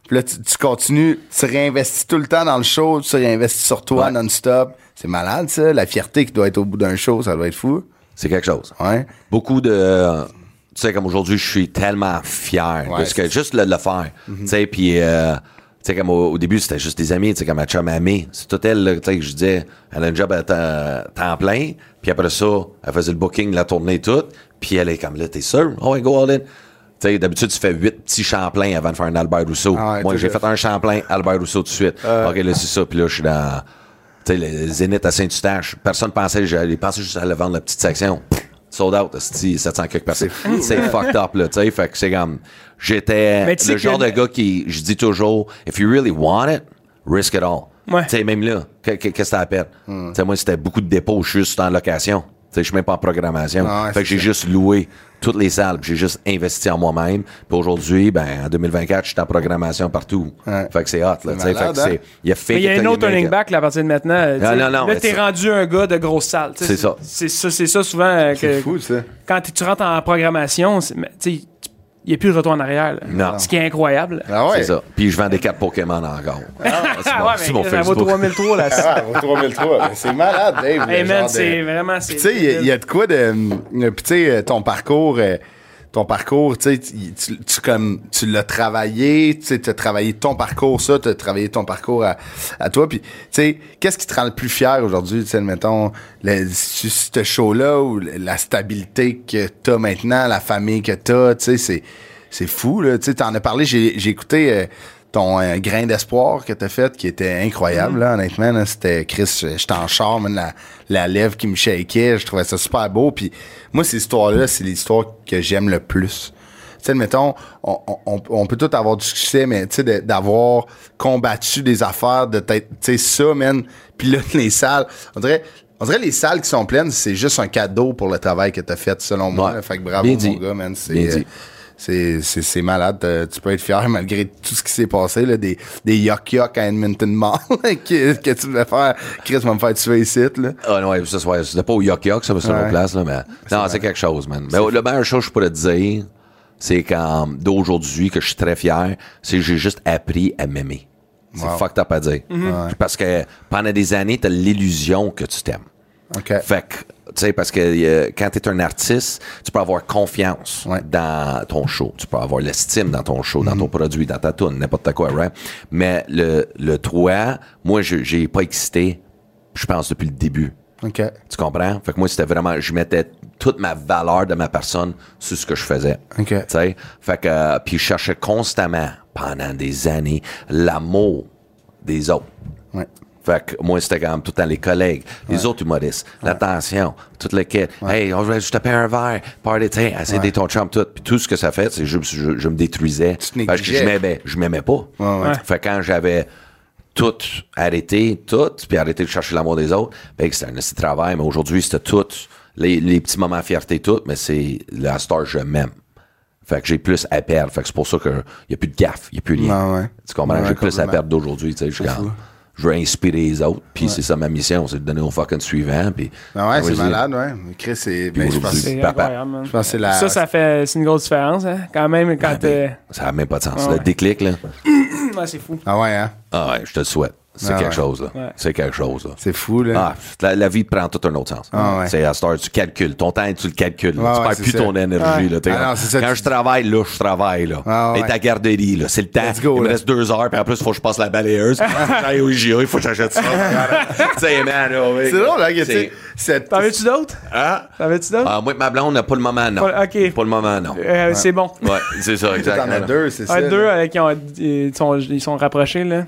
Puis là, tu, tu continues, tu réinvestis tout le temps dans le show, tu réinvestis sur toi Ouais. non-stop. C'est malade, ça. La fierté qui doit être au bout d'un show, ça doit être fou. C'est quelque chose. Ouais. Beaucoup de... euh, tu sais, comme aujourd'hui, je suis tellement fier Ouais, de ce que... c'est- Juste le, le faire. Tu sais, puis... euh, tu sais, comme au, au début, c'était juste des amis, tu sais, comme ma chum Amé. C'est tout elle, là, tu sais, que je disais, elle a un job à temps, temps plein, puis après ça, elle faisait le booking, la tournée, tout, puis elle est comme là, t'es sûr? Oh, ouais, go all in. Tu sais, d'habitude, tu fais huit petits Champlain avant de faire un Albert Rousseau. Ah ouais, Moi, tout j'ai à fait un Champlain, Albert Rousseau tout de suite. OK, là, c'est ça, puis là, je suis dans... Tu sais, le Zénith à Saint-Eustache. Personne pensait, j'allais penser juste à aller vendre la petite section. Sold out, c'est sept cents quelques personnes. C'est fucked up, là, tu sais. Fait que c'est comme, j'étais Mais tu sais le genre que- de gars qui, je dis toujours, if you really want it, risk it all. Ouais. Tu sais, même là, que- que- qu'est-ce que t'as à perdre? Tu sais, moi, c'était beaucoup de dépôts, je suis juste en location. Tu sais, je suis même pas en programmation. Ah ouais, fait que c'est j'ai ça. juste loué toutes les salles, puis j'ai juste investi en moi-même. Puis aujourd'hui, ben, en deux mille vingt-quatre, je suis en programmation partout. Ouais. Fait que c'est hot, là, tu sais. malade, Fait que hein? c'est, il y a fait Mais il y a un autre turning back là, à partir de maintenant. tu sais. non, non, là, mais t'es ça- rendu un gars de grosse salle. tu sais. C'est ça. C'est ça, c'est ça souvent euh, C'est que fou, ça. quand tu rentres en programmation, c'est- mais, tu sais, il n'y a plus de retour en arrière. là. Non. Ce qui est incroyable. Ah ouais. C'est ça. Puis je vends des cartes Pokémon encore. c'est Ah mon, ouais, c'est mais mon ça vaut Facebook. trois mille trois là. Ah, au trois mille trois. Mais c'est malade, Dave. Hey le man, genre de- c'est vraiment. c'est Puis tu sais, il y a- il y, a de quoi de. euh, Puis tu sais, ton parcours. euh, Ton parcours, tu sais, tu, tu, tu comme tu l'as travaillé, tu sais, t'as travaillé ton parcours, ça, t'as travaillé ton parcours à, à toi, puis tu sais, qu'est-ce qui te rend le plus fier aujourd'hui, tu sais, mettons, le, ce show-là ou la stabilité que t'as maintenant, la famille que t'as, tu sais, c'est c'est fou, là, tu sais, t'en as parlé, j'ai j'ai écouté euh, ton euh, grain d'espoir que t'as fait, qui était incroyable, là, honnêtement, là, c'était, Chris, j'étais en char, man, la, la lèvre qui me shakeait, je trouvais ça super beau, puis moi, ces histoires-là, c'est les histoires que j'aime le plus. Tu sais, mettons, on, on, on peut tout avoir du succès, mais tu sais, de- d'avoir combattu des affaires, de t'être, tu sais, ça, man, puis là, les salles, on dirait... On dirait les salles qui sont pleines, c'est juste un cadeau pour le travail que t'as fait, selon moi. Ouais. là. Fait que bravo, Bien mon dit. gars, man. C'est, Bien euh, dit. c'est, c'est, c'est malade. Euh, Tu peux être fier malgré tout ce qui s'est passé, là, des, des yuck-yuck à Edmonton Mall que, que tu devais faire. Chris va me faire tuer ici, là. Ah non, ouais, ça, ouais, c'était pas au Yuck Yuck, ça, mais c'est une Ouais. autre place, là, mais. Non, c'est quelque chose, man. Mais le meilleure chose que je pourrais te dire, c'est qu'en d'aujourd'hui, que je suis très fier, c'est que j'ai juste appris à m'aimer. C'est Wow. fucked up à dire. Parce que pendant des années, t'as l'illusion que tu t'aimes. OK. Fait que, tu sais, parce que euh, quand t'es un artiste, tu peux avoir confiance Ouais. dans ton show. Tu peux avoir l'estime dans ton show, dans ton produit, dans ta tune, n'importe quoi, right? Mais le, le toi, moi, je, j'ai pas excité, je pense, depuis le début. OK. Tu comprends? Fait que moi, c'était vraiment, je mettais toute ma valeur de ma personne sur ce que je faisais. OK. Tu sais? Fait que, euh, puis je cherchais constamment, pendant des années, l'amour des autres. Ouais. Fait que moi, c'était comme tout le temps les collègues, les autres humoristes, l'attention, toute le kit. Hey, on, je te paie un verre, party, tu sais, essayer d'être ton chum, tout. Puis tout ce que ça fait, c'est que je, je, je me détruisais. Tu te Parce que je négligeais. m'aimais, je m'aimais pas. Ouais, ouais. Fait que quand j'avais tout arrêté, tout, puis arrêté de chercher l'amour des autres, ben, c'était un petit travail, mais aujourd'hui, c'était tout, les, les petits moments de fierté, tout, mais c'est, la star, je m'aime. Fait que j'ai plus à perdre. Fait que c'est pour ça qu'il n'y a plus de gaffe, il n'y a plus rien. Ouais, ouais. Tu comprends? Ouais, j'ai plus à complètement. perdre d'aujourd'hui, tu sais, je suis comme- je veux inspirer les autres, puis c'est ça ma mission, c'est de donner au fucking suivant, puis... Ah ouais, c'est vas-y. malade, ouais. Mais Chris, c'est. Puis Ben, je pense, aujourd'hui, C'est Papa. incroyable, man. je pense que c'est la. Ça, ça fait. C'est une grosse différence, hein. Quand même, quand Ah, ben, t'es. ça n'a même pas de sens. Ah Le ouais. déclic, là. Ouais, c'est fou. Ah ouais, hein. Ah ouais, je te le souhaite. C'est Ah quelque ouais. chose, là. Ouais. C'est quelque chose, là. C'est fou, là. Ah, la, la vie prend tout un autre sens. Ah ouais. C'est à Star, tu calcules. Ton temps, tu le calcules. là. Ah tu ouais, perds c'est plus ça. ton énergie. Ouais. Là, T'es Ah comme, non, c'est ça, quand tu- je travaille, là, je travaille. Là. Ah ouais. Et ta garderie, là, c'est le temps. Let's go, il me là. reste deux heures, puis en plus, il faut que je passe la balayeuse. J'aille au I G A, il faut que j'achète ça. Tu sais, man, là, oui. C'est drôle, hein, que tu C'est- sais. cette- T'en veux-tu d'autres? Hein? T'en veux-tu d'autres? Ah, moi, ma blonde, n'a pas le moment, non. Pas- ok. Pas le moment, non. Euh, C'est bon. Ouais, c'est ça, T'en exactement. as deux, c'est ça. Un, deux là. avec qui ont, ils, sont, ils sont rapprochés, là.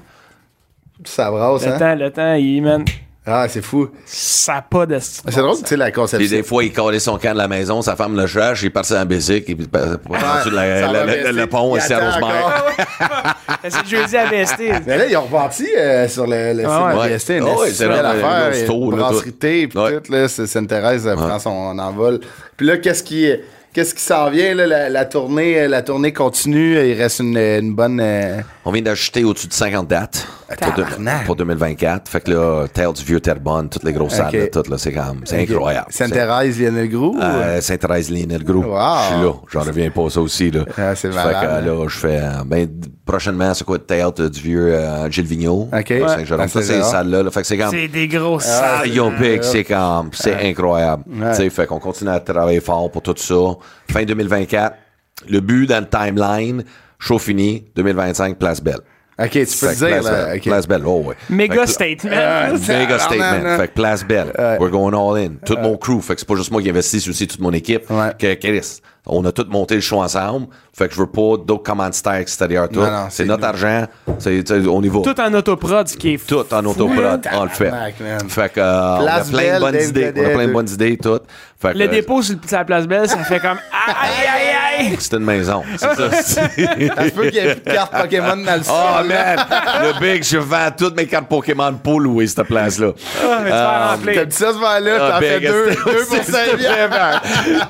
Ça brasse, Le hein. temps, le temps, il, man, Ah, c'est fou. ça a pas de. C'est drôle, tu sais, la Puis conception. des fois, il collait son camp de la maison, sa femme le cherche, il part en bicycle, et puis il passe par-dessus la- ça la- va la- baisser. le pont, Il c'est à attend Rosemère. encore. C'est jeudi à B S T. Mais là, ils ont reparti euh, sur le, le site Ah ouais. de B S T. Une Ah ouais, belle c'est vraiment affaire. un gros store, là, Brasserie thé, puis Ouais. tout, là. c'est- Sainte-Thérèse euh, prend son envol. Puis là, qu'est-ce qui... Qu'est-ce qui s'en vient, là? La, la tournée, euh, la tournée continue. Il reste une, une bonne... euh, On vient d'ajouter au-dessus de cinquante dates. Pour, deux- Tabarnak. pour deux mille vingt-quatre. Fait que là, Terre du Vieux, Terrebonne, toutes les grosses Ok. salles, là, toutes, là, c'est comme, c'est incroyable. Sainte-Thérèse, Lionel Gros? Euh, Sainte-Thérèse, Lionel Gros. Wow. Je suis là. J'en reviens pas, ça aussi, là. Ah, c'est Fait malade, que, hein. là, je fais, euh, ben, d- prochainement, c'est quoi, le théâtre du Vieux euh, Gilles Vigneault. Ok. à Saint-Jérôme. Ouais. Ça, À c'est ces Saint-Jérôme. salles-là, là. Fait que c'est comme, C'est des grosses Ah, salles. Yo, big, c'est comme, c'est incroyable. Ouais. Tu sais, fait qu'on continue à travailler fort pour tout ça. Fin deux mille vingt-quatre, le but dans le timeline, show fini, deux mille vingt-cinq, Place Belle. Ok, tu peux Fait le que dire, Place là. Belle, ok. Place Belle, oh ouais. Méga Fait que- statement. Ah, Méga tabarnak, statement. là. Fait que Place Belle. Ouais. We're going all in. Tout mon crew. Fait que c'est pas juste moi qui investis, c'est aussi toute mon équipe. Ouais. Que Chris. On a tout monté le show ensemble. Fait que je veux pas d'autres commanditaires extérieurs. Tout. Non, non, C'est c'est notre nous. argent. C'est, tu sais, on y va. Tout en autoprod, ce qui est fou. Tout en autoprod, on le fait. Tabarnak, man. Fait que, euh, on a Place plein de Belle, bonnes Dave idées. On a Godet, plein de deux. bonnes idées, tout. Fait que, Le euh, dépôt sur la place Belle, ça fait comme aïe, aïe, aïe, aïe. c'est une maison. C'est ça. Ça se peut qu'il y ait plus de cartes Pokémon dans le sol. Oh man! Le big, je vends toutes mes cartes Pokémon pour louer cette place-là. Ah, mais tu vas remplir. T'as dit ça ce verre-là, Ah, t'en fais big, deux, c'est- deux pour c'est- cinq c'est bières.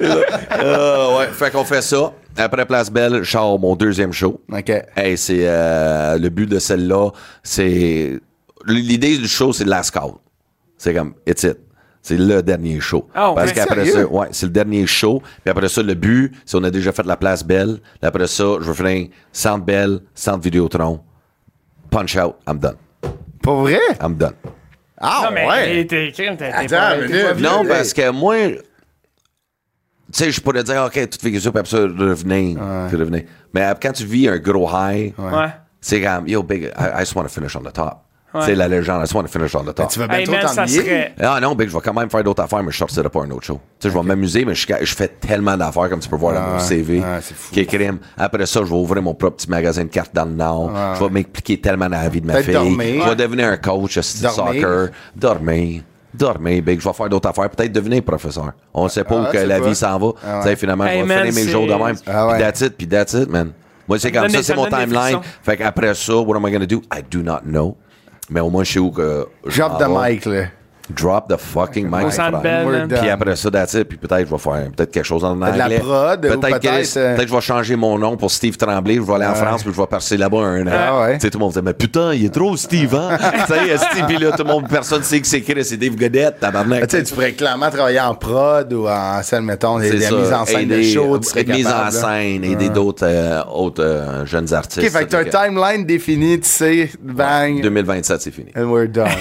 Euh, ouais, fait qu'on fait ça. Après Place Belle, je sors mon deuxième show. OK. Hey, c'est euh, le but de celle-là, c'est l'idée du show, c'est le last call. C'est comme it's it. C'est le dernier show. Oh, Parce mais qu'après sérieux? ça, ouais, c'est le dernier show. Puis après ça, le but, c'est on a déjà fait la Place Belle. Puis après ça, je veux finir Centre Belle, Centre Vidéotron, Punch Out, I'm done. Pour vrai? I'm done. Ah, Non, mais ouais. t'es crime, t'es Attends, pas... mais t'es pas là, vieux. Non, là, parce que moi, tu sais, je pourrais dire, OK, tu te fais ça, puis après ça, revenez, puis revenez. Mais euh, quand tu vis un gros high, Ouais. c'est comme, yo, big, I, I just want to finish on the top. Ouais. C'est la légende, I just want to finish on the top. Tu vas Hey, bientôt man, ça t'ennuyer. serait... Ah non, big, je vais quand même faire d'autres affaires, mais je sortirai pas un autre show. Tu sais, je vais m'amuser, mais je, je fais tellement d'affaires, comme tu peux voir dans mon Ah, C V, ah, c'est fou. qui est crime. Après ça, je vais ouvrir mon propre petit magasin de cartes dans le Nord. Je vais m'impliquer tellement dans la vie de ma Peut-être fille. dormir. Je vais devenir un coach de Dormir. soccer. Dormir. Dormir, big. Je vais faire d'autres affaires. Peut-être devenir professeur. On ne sait pas Ah, où que c'est la pas. vie s'en va. Ah, ouais. Tu sais, finalement, Hey, je vais man, finir mes c'est- jours de même. Ah, ouais. Puis that's it, puis that's it, man. Moi, c'est comme donne ça, des- c'est ça mon me donne des timeline. frissons. Fait qu'après ça, what am I gonna do? I do not know. Mais au moins, je sais où que. je Drop m'en the vais. mic, là. Drop the fucking mic. Au Centre frère. Belle, We're man. done. Puis après ça, that's it. Puis peut-être je vais faire peut-être quelque chose en de anglais. la prod, ou peut-être peut-être, que- euh, peut-être je vais changer mon nom pour Steve Tremblay. Je vais aller en France puis je vais passer là-bas un an. Ah ouais. Tu sais, tout le monde dit, mais putain, il est trop Steve, hein? Tu sais, Steve, puis là, tout le monde, personne sait que c'est qui, c'est Dave Godette, tabarnak. Ah, tu sais, tu pourrais clairement travailler en prod ou en scène, mettons, des, C'est des ça. mises en scène de Aider- show, tu serais être mise en capable, là. scène, aider d'autres euh, autres euh, jeunes artistes. OK, fait que t'as un timeline défini, tu sais, bang, deux mille vingt-sept, c'est fini. and we're done.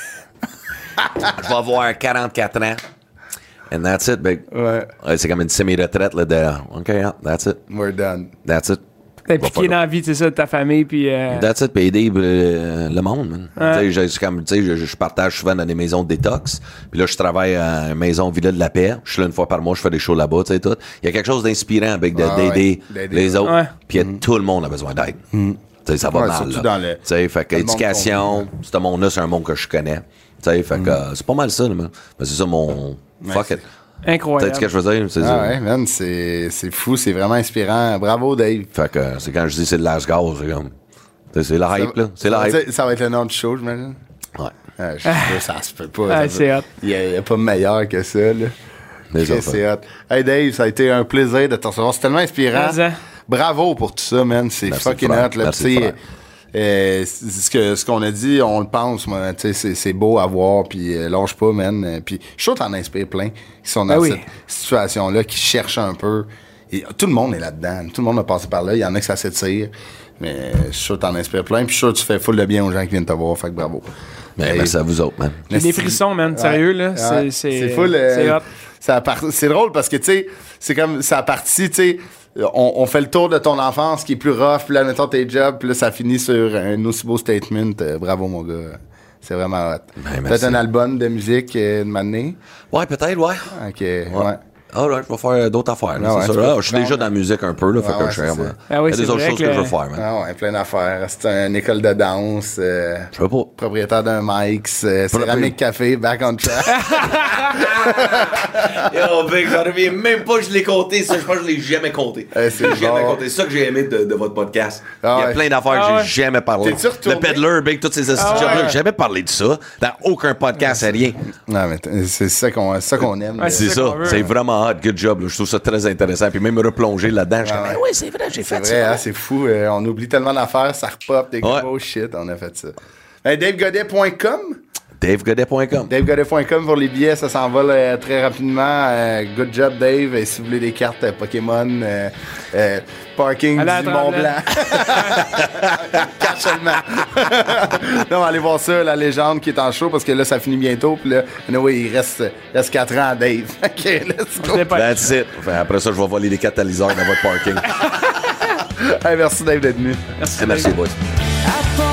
Je vais avoir quarante-quatre ans. And that's it, big. Ouais, Ouais, c'est comme une semi-retraite, là, de, OK, yeah, that's it. we're done. That's it. T'es Je vais piqué faire- dans la vie, c'est ça, de ta famille, puis... euh, That's it, puis aider euh, le monde, man. Ouais. Tu sais, je- comme, tu sais, je, je partage souvent dans des maisons de détox. Puis là, je travaille à une maison Villa de la Paix. Je suis là une fois par mois, je fais des shows là-bas, tu sais, tout. Il y a quelque chose d'inspirant avec de- Ah d'aider ouais, d'aider. les autres. Ouais. Puis il y a- tout le monde a besoin d'aide. Tu sais, ça va Ouais, mal, surtout là. dans le- Tu sais, fait que dans le monde éducation, ce monde-là, c'est un monde que je connais. Tu sais, fait que euh, c'est pas mal ça, là, man. Mais c'est ça mon... Fuck it. Incroyable. Tu sais ce que je veux dire? C'est Ah ça. ouais, man, c'est c'est fou, c'est vraiment inspirant. Bravo, Dave. Fait que euh, c'est quand je dis c'est de l'âge gaz, c'est comme... tu sais, c'est la hype, là. C'est ça, la va hype. être- ça va être le nom du show, j'imagine. Ouais. Ah, je sais pas, ça se peut pas. Ah, ça c'est peut- hot. Il n'y a, il y a pas meilleur que ça, là. Les Très, autres, c'est hot. Hey Dave, ça a été un plaisir de te recevoir. C'est tellement inspirant. Mais, hein. Bravo pour tout ça, man. C'est Merci, fucking frère. hot. Là. Merci, Puis, tu sais, frère. euh, c'est- ce que ce qu'on a dit, on le pense, moi. Tu sais, c'est, c'est beau à voir. Puis euh, lâche pas, man. Euh, Puis je suis sûr que t'en inspires plein qui sont dans Ben oui. cette situation-là, qui cherchent un peu. Et tout le monde est là-dedans. Tout le monde a passé par là. Il y en a que ça s'étire. Mais euh, je suis sûr que t'en inspires plein. Puis je suis sûr que tu fais full de bien aux gens qui viennent te voir. Fait que bravo. Mais Hey, merci à vous autres, man. J'ai des frissons, man. Sérieux, là. Ouais. C'est- C'est C'est full. euh, c'est hot. ça a par- c'est drôle parce que, tu sais, c'est comme ça a parti, tu sais, on, on fait le tour de ton enfance qui est plus rough, puis là, mettons tes jobs, puis là, ça finit sur un aussi beau statement. Euh, bravo, mon gars. C'est vraiment hot. Ben, Peut-être merci. un album de musique euh, de m'amener. Ouais, peut-être, ouais. OK, ouais. Ah ouais, je vais faire d'autres affaires. là, Ah ouais, c'est tu sûr. peux- Ah, je suis déjà dans la musique un peu, là. Fait Ah que ouais, je c'est suis ça. vraiment- Ah oui, Il y a c'est des autres vrai choses que- que je veux faire, man. Ah ouais, plein d'affaires. C'est une école de danse. euh, Je veux pas. propriétaire d'un Mike's, euh, Céramique Café, back on track. Yo, Vic, j'en reviens même pas, je l'ai compté, ça, je pense que je l'ai jamais compté. Eh, c'est J'ai jamais genre- compté. C'est ça que j'ai aimé de, de votre podcast. Ah Il y a ouais. plein d'affaires Ah que ouais. j'ai jamais parlé. T'es-tu retourné? Le peddler, Big, tous ces astuces Ah jobs-là, ouais. j'ai jamais parlé de ça. Dans aucun podcast, c'est rien. non, mais t- c'est ça qu'on, c'est ça qu'on aime. Ouais, là. C'est ça ça. qu'on veut, C'est hein. vraiment hot. Good job. là. Je trouve ça très intéressant. Puis même me replonger là-dedans, je suis comme, ouais. Ah oui, c'est vrai, j'ai C'est fait vrai, hein, ça. c'est fou. euh, on oublie tellement d'affaires, ça repop, des Ouais. gros shit, on a fait ça. Euh, Dave Godet point com. Dave Godet point com. Dave Godet point com pour les billets, ça s'envole euh, très rapidement. Euh, good job, Dave. Et si vous voulez des cartes euh, Pokémon, euh, euh, parking Allez à du Mont Tremblant. Blanc. Carte seulement. Non, allez voir ça, la légende qui est en show, parce que là, ça finit bientôt. Puis là, anyway, il reste, il reste quatre ans à Dave. OK, let's go. C'est pas- That's it. Enfin, après ça, je vais voler les catalyseurs dans votre parking. Hey, merci, Dave, d'être venu. Merci, boys. I thought